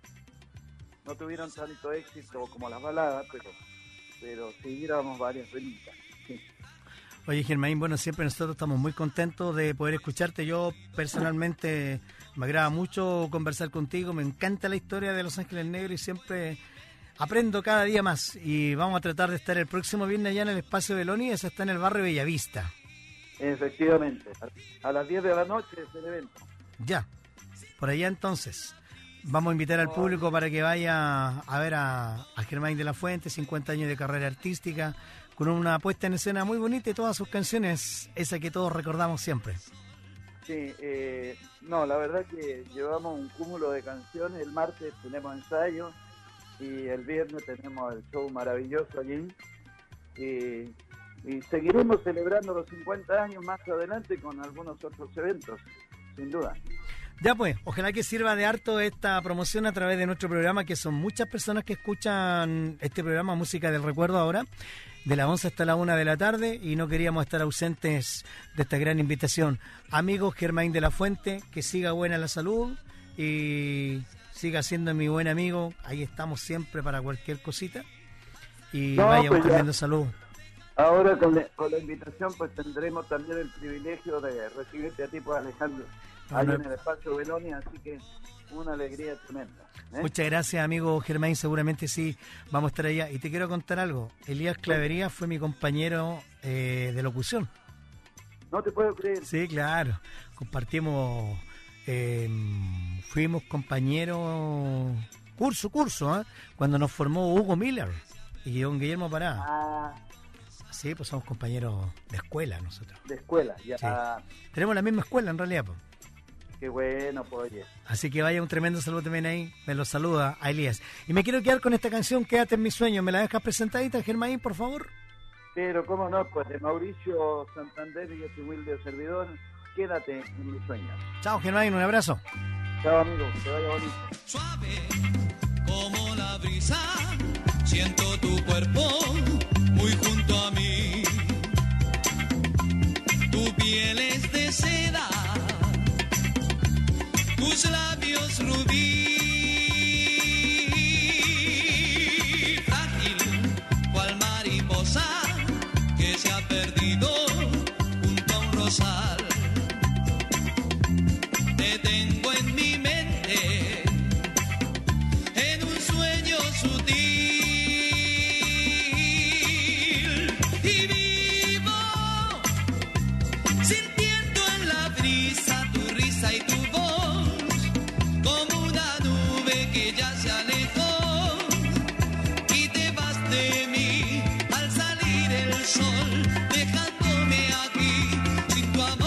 no tuvieron tanto éxito como las baladas, pero, pero sí grabamos varias rítmicas. Sí. Oye, Germain, bueno, siempre nosotros estamos muy contentos de poder escucharte. Yo personalmente me agrada mucho conversar contigo, me encanta la historia de Los Ángeles Negros y siempre aprendo cada día más. Y vamos a tratar de estar el próximo viernes allá en el Espacio Beloni, esa está en el barrio Bellavista. Efectivamente, a, a las diez de la noche es el evento. Ya, por allá entonces. Vamos a invitar al público para que vaya a ver a, a Germain de la Fuente, cincuenta años de carrera artística, con una puesta en escena muy bonita y todas sus canciones, esa que todos recordamos siempre. Sí, eh, no, la verdad que llevamos un cúmulo de canciones. El martes tenemos ensayo y el viernes tenemos el show maravilloso allí. Y, y seguiremos celebrando los cincuenta años más adelante con algunos otros eventos, sin duda. Ya pues, ojalá que sirva de harto esta promoción a través de nuestro programa, que son muchas personas que escuchan este programa Música del Recuerdo ahora, de las once hasta la una de la tarde, y no queríamos estar ausentes de esta gran invitación. Amigos, Germain de la Fuente, que siga buena la salud y siga siendo mi buen amigo. Ahí estamos siempre para cualquier cosita. Y No, vaya pues un ya. tremendo salud. Ahora con la, con la invitación pues tendremos también el privilegio de recibirte a ti, pues Alejandro, No, ahí no. en el Espacio Beloni, así que una alegría tremenda. ¿eh? Muchas gracias, amigo Germain, seguramente sí, vamos a estar allá. Y te quiero contar algo, Elías Clavería fue mi compañero eh, de locución. No te puedo creer. Sí, claro, compartimos, eh, fuimos compañeros, curso, curso, ¿eh? Cuando nos formó Hugo Miller y don Guillermo Pará. Ah, Sí, pues somos compañeros de escuela nosotros. de escuela, ya. Sí. Ah, Tenemos la misma escuela en realidad, pues. qué bueno, pues oye. Así que vaya un tremendo saludo también ahí. Me lo saluda a Elías. Y me quiero quedar con esta canción, Quédate en mis sueños. ¿Me la dejas presentadita, Germain, por favor? Pero cómo no, pues de Mauricio Santander y este humilde servidor, quédate en mis sueños. Chao, Germain, un abrazo. Chao, amigo, que vaya bonito. Suave como la brisa siento tu cuerpo muy junto a mí. Tu piel es de seda, tus labios rubí. Te tengo en mi mente, en un sueño sutil, y vivo sintiendo en la brisa tu risa y tu voz, como una nube que ya se alejó, y te vas de mí al salir el sol, dejándome aquí sin tu amor.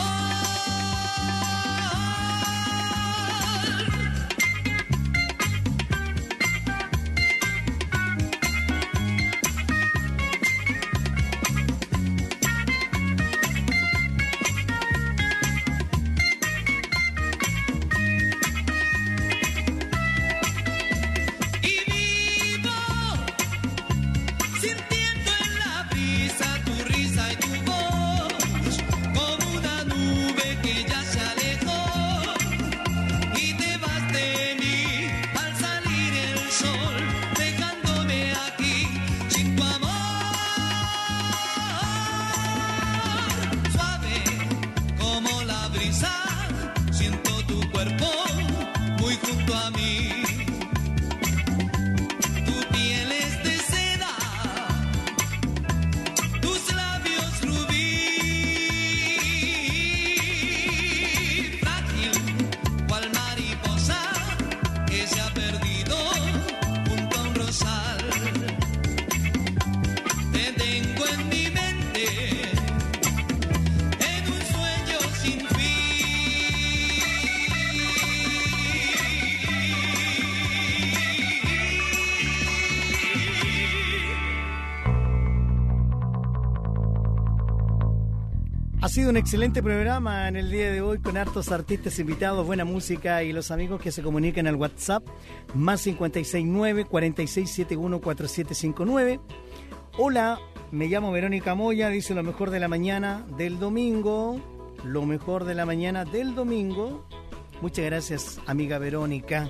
Ha sido un excelente programa en el día de hoy con hartos artistas invitados, buena música y los amigos que se comunican al WhatsApp más cinco seis nueve, cuatro seis siete uno, cuatro siete cinco nueve. Hola, me llamo Verónica Moya, dice lo mejor de la mañana del domingo, lo mejor de la mañana del domingo. Muchas gracias, amiga Verónica.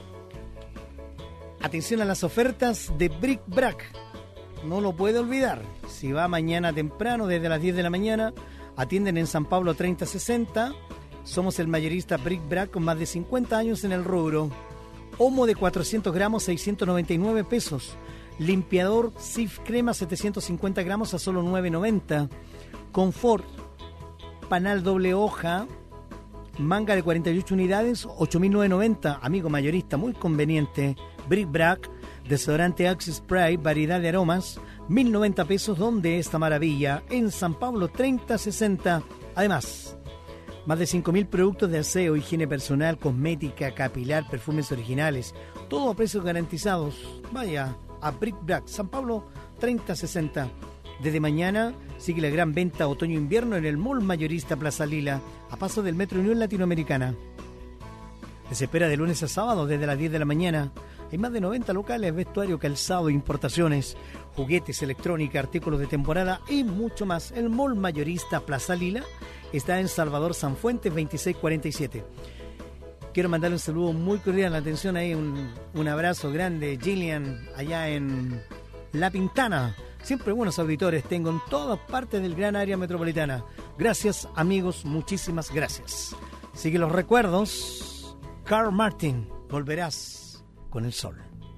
Atención a las ofertas de Bric Brac, no lo puede olvidar. Si va mañana temprano, desde las diez de la mañana, atienden en San Pablo treinta sesenta. Somos el mayorista Bric Brac con más de cincuenta años en el rubro. Omo de cuatrocientos gramos, seiscientos noventa y nueve pesos. Limpiador Cif Crema setecientos cincuenta gramos a solo nueve noventa. Confort Panal doble hoja, manga de cuarenta y ocho unidades, ocho mil novecientos noventa. Amigo mayorista, muy conveniente. Bric Brac, desodorante Axe Spray, variedad de aromas, mil noventa pesos. ¿Dónde esta maravilla? En San Pablo treinta sesenta. Además, más de cinco mil productos de aseo, higiene personal, cosmética, capilar, perfumes originales, todo a precios garantizados. Vaya a Bric Brac, San Pablo treinta sesenta. Desde mañana sigue la gran venta otoño-invierno en el Mall Mayorista Plaza Lila, a paso del Metro Unión Latinoamericana. Les espera de lunes a sábado desde las diez de la mañana. Hay más de noventa locales, vestuario, calzado, importaciones, juguetes, electrónica, artículos de temporada y mucho más. El Mall Mayorista Plaza Lila está en Salvador Sanfuentes veintiséis cuarenta y siete. Quiero mandarle un saludo muy cordial, atención ahí, un, un abrazo grande, Gillian, allá en La Pintana. Siempre buenos auditores tengo en todas partes del gran área metropolitana. Gracias, amigos, muchísimas gracias. Sigue los recuerdos. Carl Martin, volverás con el sol.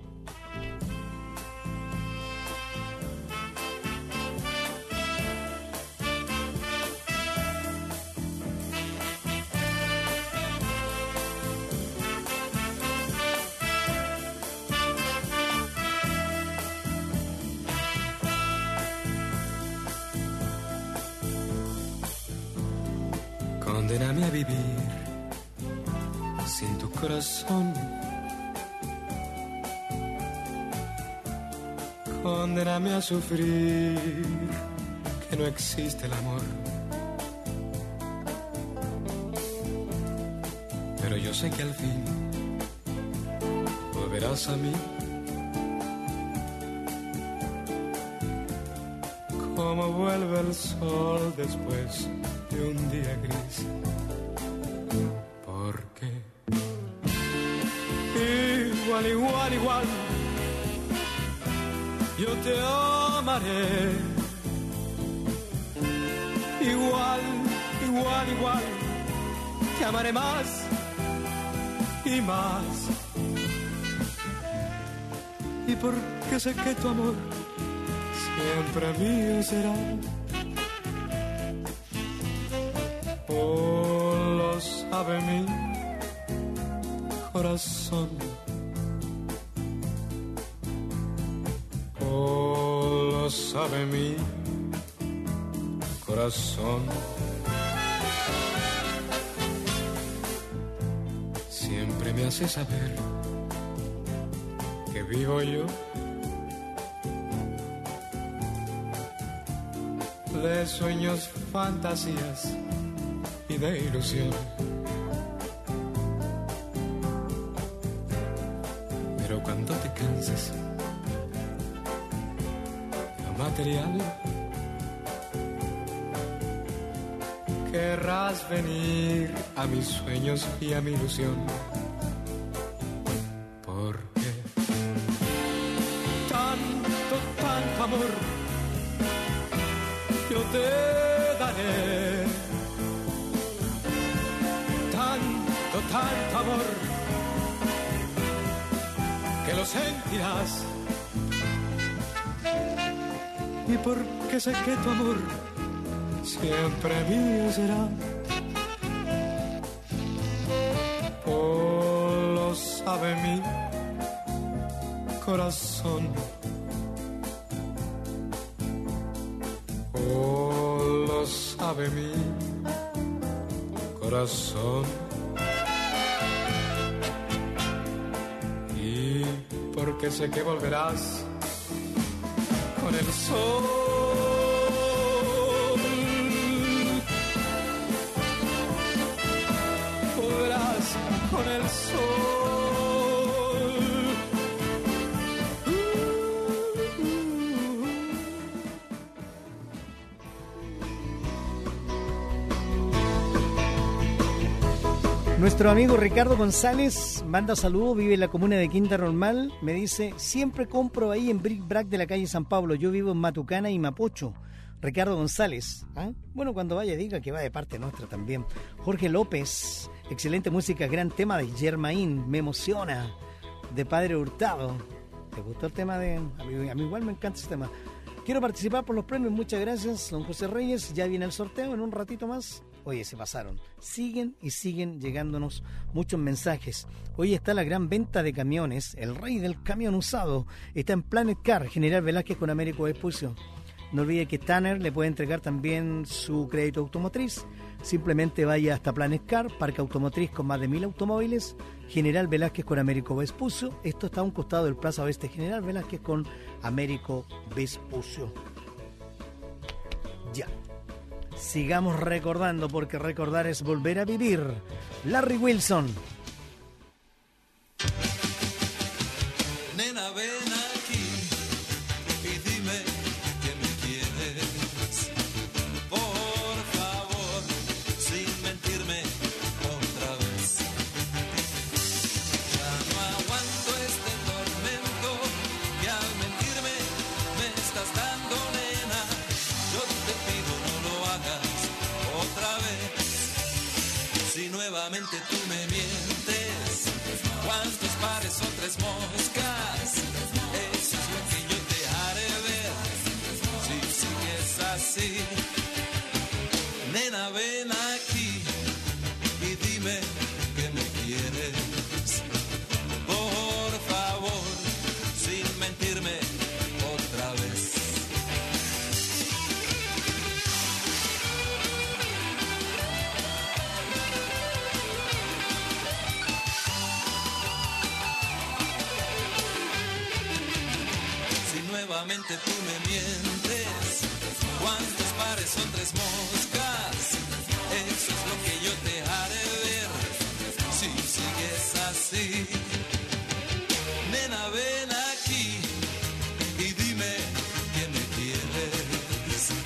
Condéname a vivir sin tu corazón. Condéname a sufrir que no existe el amor. Pero yo sé que al fin volverás a mí. como vuelve el sol después de un día gris. Porque igual, igual, igual, yo te amaré. Igual, igual, igual, te amaré más y más. Y porque sé que tu amor siempre mío será. Oh, lo sabe mi corazón. Oh, lo sabe mi corazón. Siempre me hace saber que vivo yo de sueños, fantasías y de ilusión. Pero cuando te canses, lo material, querrás venir a mis sueños y a mi ilusión. Porque tanto, tanto amor yo te daré. Tanto, tanto amor que lo sentirás. Y porque sé que tu amor siempre mío será. Oh, lo sabe mi corazón. Oh, lo sabe mi corazón. Y porque sé que volverás con el sol. Con el sol. Nuestro amigo Ricardo González manda saludos, vive en la comuna de Quinta Normal. Me dice, siempre compro ahí en Bric Brac de la calle San Pablo. Yo vivo en Matucana y Mapocho. Ricardo González. ¿eh? Bueno, cuando vaya diga que va de parte nuestra también. Jorge López. Excelente música, gran tema de Germain, me emociona, de Padre Hurtado. ¿Te gustó el tema de...? A mí, a mí igual me encanta ese tema. Quiero participar por los premios, muchas gracias, don José Reyes. Ya viene el sorteo en un ratito más. Oye, se pasaron. Siguen y siguen llegándonos muchos mensajes. Hoy está la gran venta de camiones, el rey del camión usado. Está en Planet Car, General Velázquez con Américo Vespucio. No olvide que Tanner le puede entregar también su crédito automotriz. Simplemente vaya hasta Planet Car, parque automotriz con más de mil automóviles, General Velázquez con Américo Vespucio. Esto está a un costado del Plaza Oeste, General Velázquez con Américo Vespucio. Ya. Sigamos recordando, porque recordar es volver a vivir. Larry Wilson. Nena, ven aquí y dime que me quieres. Por favor, sin mentirme otra vez. Ya no aguanto este tormento que al mentirme me estás dando, nena. Yo te pido no lo hagas otra vez. Si nuevamente tú me mientes, ¿cuántos pares son tres moscas? Eso es lo que yo te haré ver. Si sigues así, nena, ven aquí y dime que me quieres. Por favor, sin mentirme otra vez. Nuevamente tú me mientes. ¿Cuántos pares son tres moscas? Eso es lo que yo te haré ver. Si sigues así, nena, ven aquí y dime que me quieres.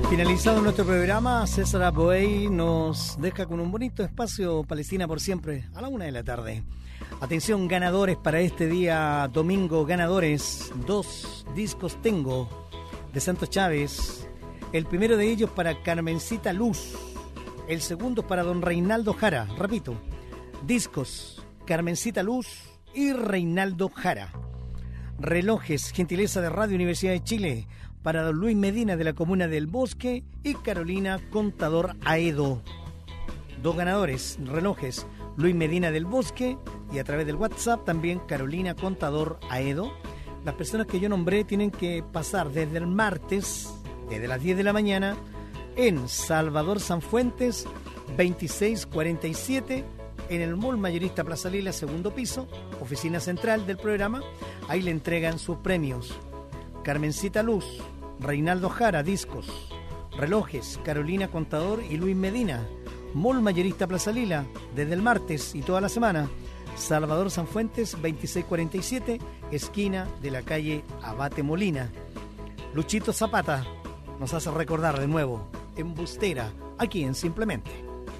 Finalizado nuestro programa, César Aboey nos deja con un bonito espacio Palestina por siempre a la una de la tarde. Atención, ganadores para este día domingo, ganadores, dos discos tengo de Santos Chávez. El primero de ellos para Carmencita Luz, el segundo para don Reinaldo Jara. Repito, discos Carmencita Luz y Reinaldo Jara. Relojes, gentileza de Radio Universidad de Chile, para don Luis Medina de la Comuna del Bosque y Carolina Contador Aedo. Dos ganadores, relojes, Luis Medina del Bosque y a través del WhatsApp también Carolina Contador Aedo. Las personas que yo nombré tienen que pasar desde el martes, desde las diez de la mañana, en Salvador Sanfuentes, veintiséis cuarenta y siete, en el Mall Mayorista Plaza Lila, segundo piso, oficina central del programa. Ahí le entregan sus premios. Carmencita Luz, Reinaldo Jara, discos, relojes, Carolina Contador y Luis Medina. Mall Mayorista Plaza Lila, desde el martes y toda la semana. Salvador Sanfuentes, veintiséis cuarenta y siete, esquina de la calle Abate Molina. Luchito Zapata nos hace recordar de nuevo, Embustera, aquí en Simplemente.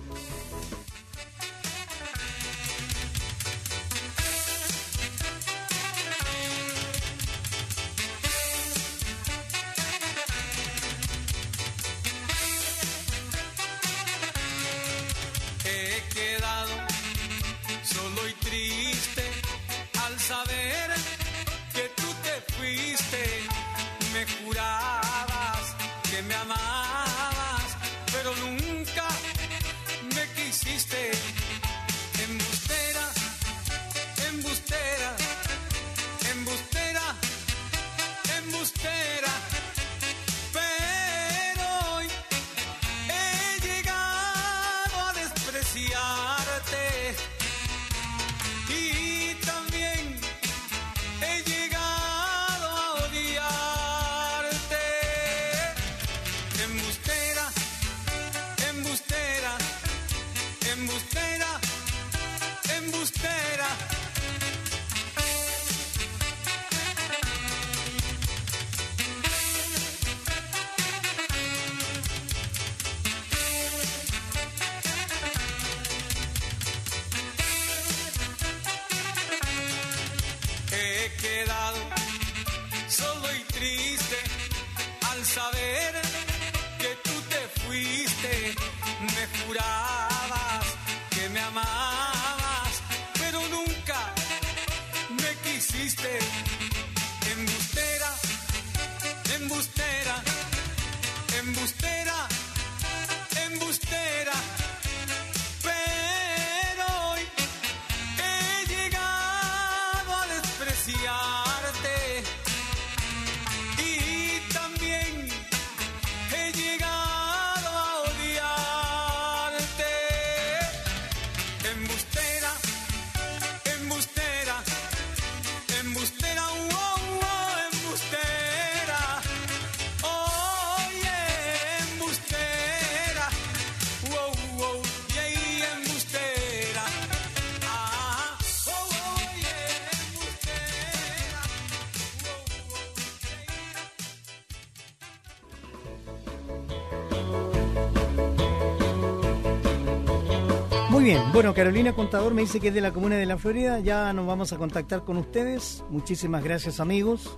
Muy bien, bueno, Carolina Contador me dice que es de la Comuna de la Florida, ya nos vamos a contactar con ustedes. Muchísimas gracias, amigos.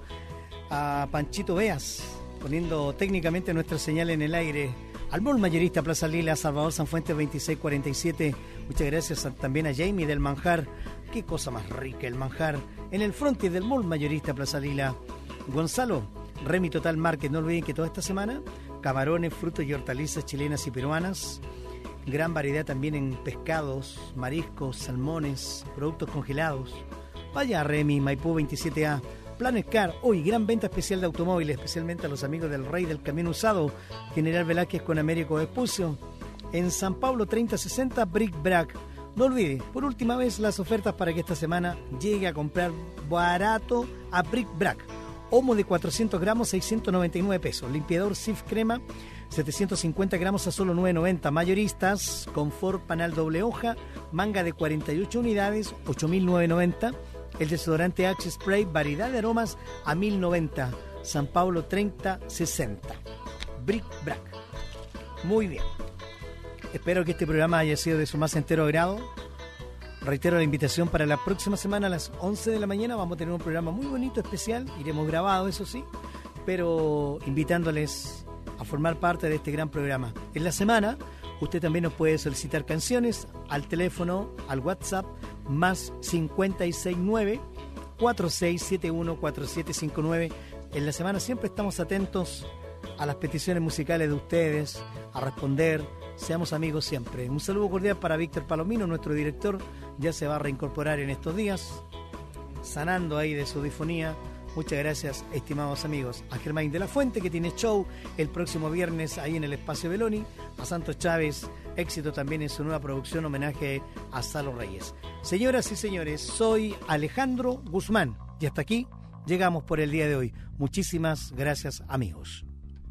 A Panchito Beas, poniendo técnicamente nuestra señal en el aire. Al Mall Mayorista Plaza Lila, Salvador Sanfuentes veintiséis cuarenta y siete. Muchas gracias a, también a Jamie del Manjar. Qué cosa más rica el manjar. En el frontis del Mall Mayorista Plaza Lila. Gonzalo, Remy Total Market. No olviden que toda esta semana, camarones, frutos y hortalizas chilenas y peruanas. Gran variedad también en pescados, mariscos, salmones, productos congelados. Vaya a Remy, Maipú veintisiete A. Planet Car, hoy gran venta especial de automóviles, especialmente a los amigos del Rey del Camión Usado, General Velázquez con Américo Vespucio. En San Pablo treinta sesenta, Brick Brack. No olvide, por última vez, las ofertas para que esta semana llegue a comprar barato a Brick Brack. Homo de cuatrocientos gramos, seiscientos noventa y nueve pesos. Limpiador Sif Crema, setecientos cincuenta gramos a solo nueve noventa. Mayoristas, Confort Panal doble hoja, manga de cuarenta y ocho unidades, ocho mil novecientos noventa. El desodorante Axe Spray, variedad de aromas a mil noventa. San Pablo treinta sesenta. Bric Brac. Muy bien. Espero que este programa haya sido de su más entero agrado. Reitero la invitación para la próxima semana a las once de la mañana. Vamos a tener un programa muy bonito, especial. Iremos grabado, eso sí, pero invitándoles a formar parte de este gran programa. En la semana, usted también nos puede solicitar canciones al teléfono, al WhatsApp, más cinco seis nueve, cuatro seis siete uno, cuatro siete cinco nueve. En la semana siempre estamos atentos a las peticiones musicales de ustedes, a responder. Seamos amigos siempre. Un saludo cordial para Víctor Palomino, nuestro director. Ya se va a reincorporar en estos días, sanando ahí de su disfonía. Muchas gracias, estimados amigos. A Germán de la Fuente, que tiene show el próximo viernes ahí en el Espacio Beloni. A Santos Chávez, éxito también en su nueva producción, homenaje a Salo Reyes. Señoras y señores, soy Alejandro Guzmán. Y hasta aquí llegamos por el día de hoy. Muchísimas gracias, amigos.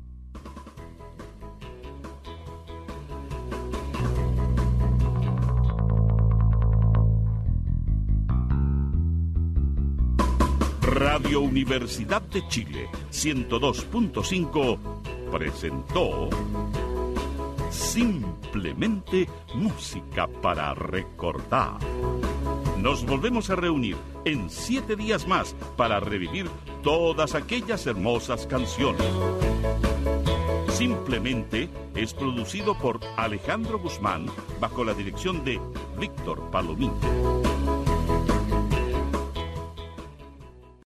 Radio Universidad de Chile, ciento dos punto cinco, presentó Simplemente Música para Recordar. Nos volvemos a reunir en siete días más para revivir todas aquellas hermosas canciones. Simplemente es producido por Alejandro Guzmán bajo la dirección de Víctor Palomino.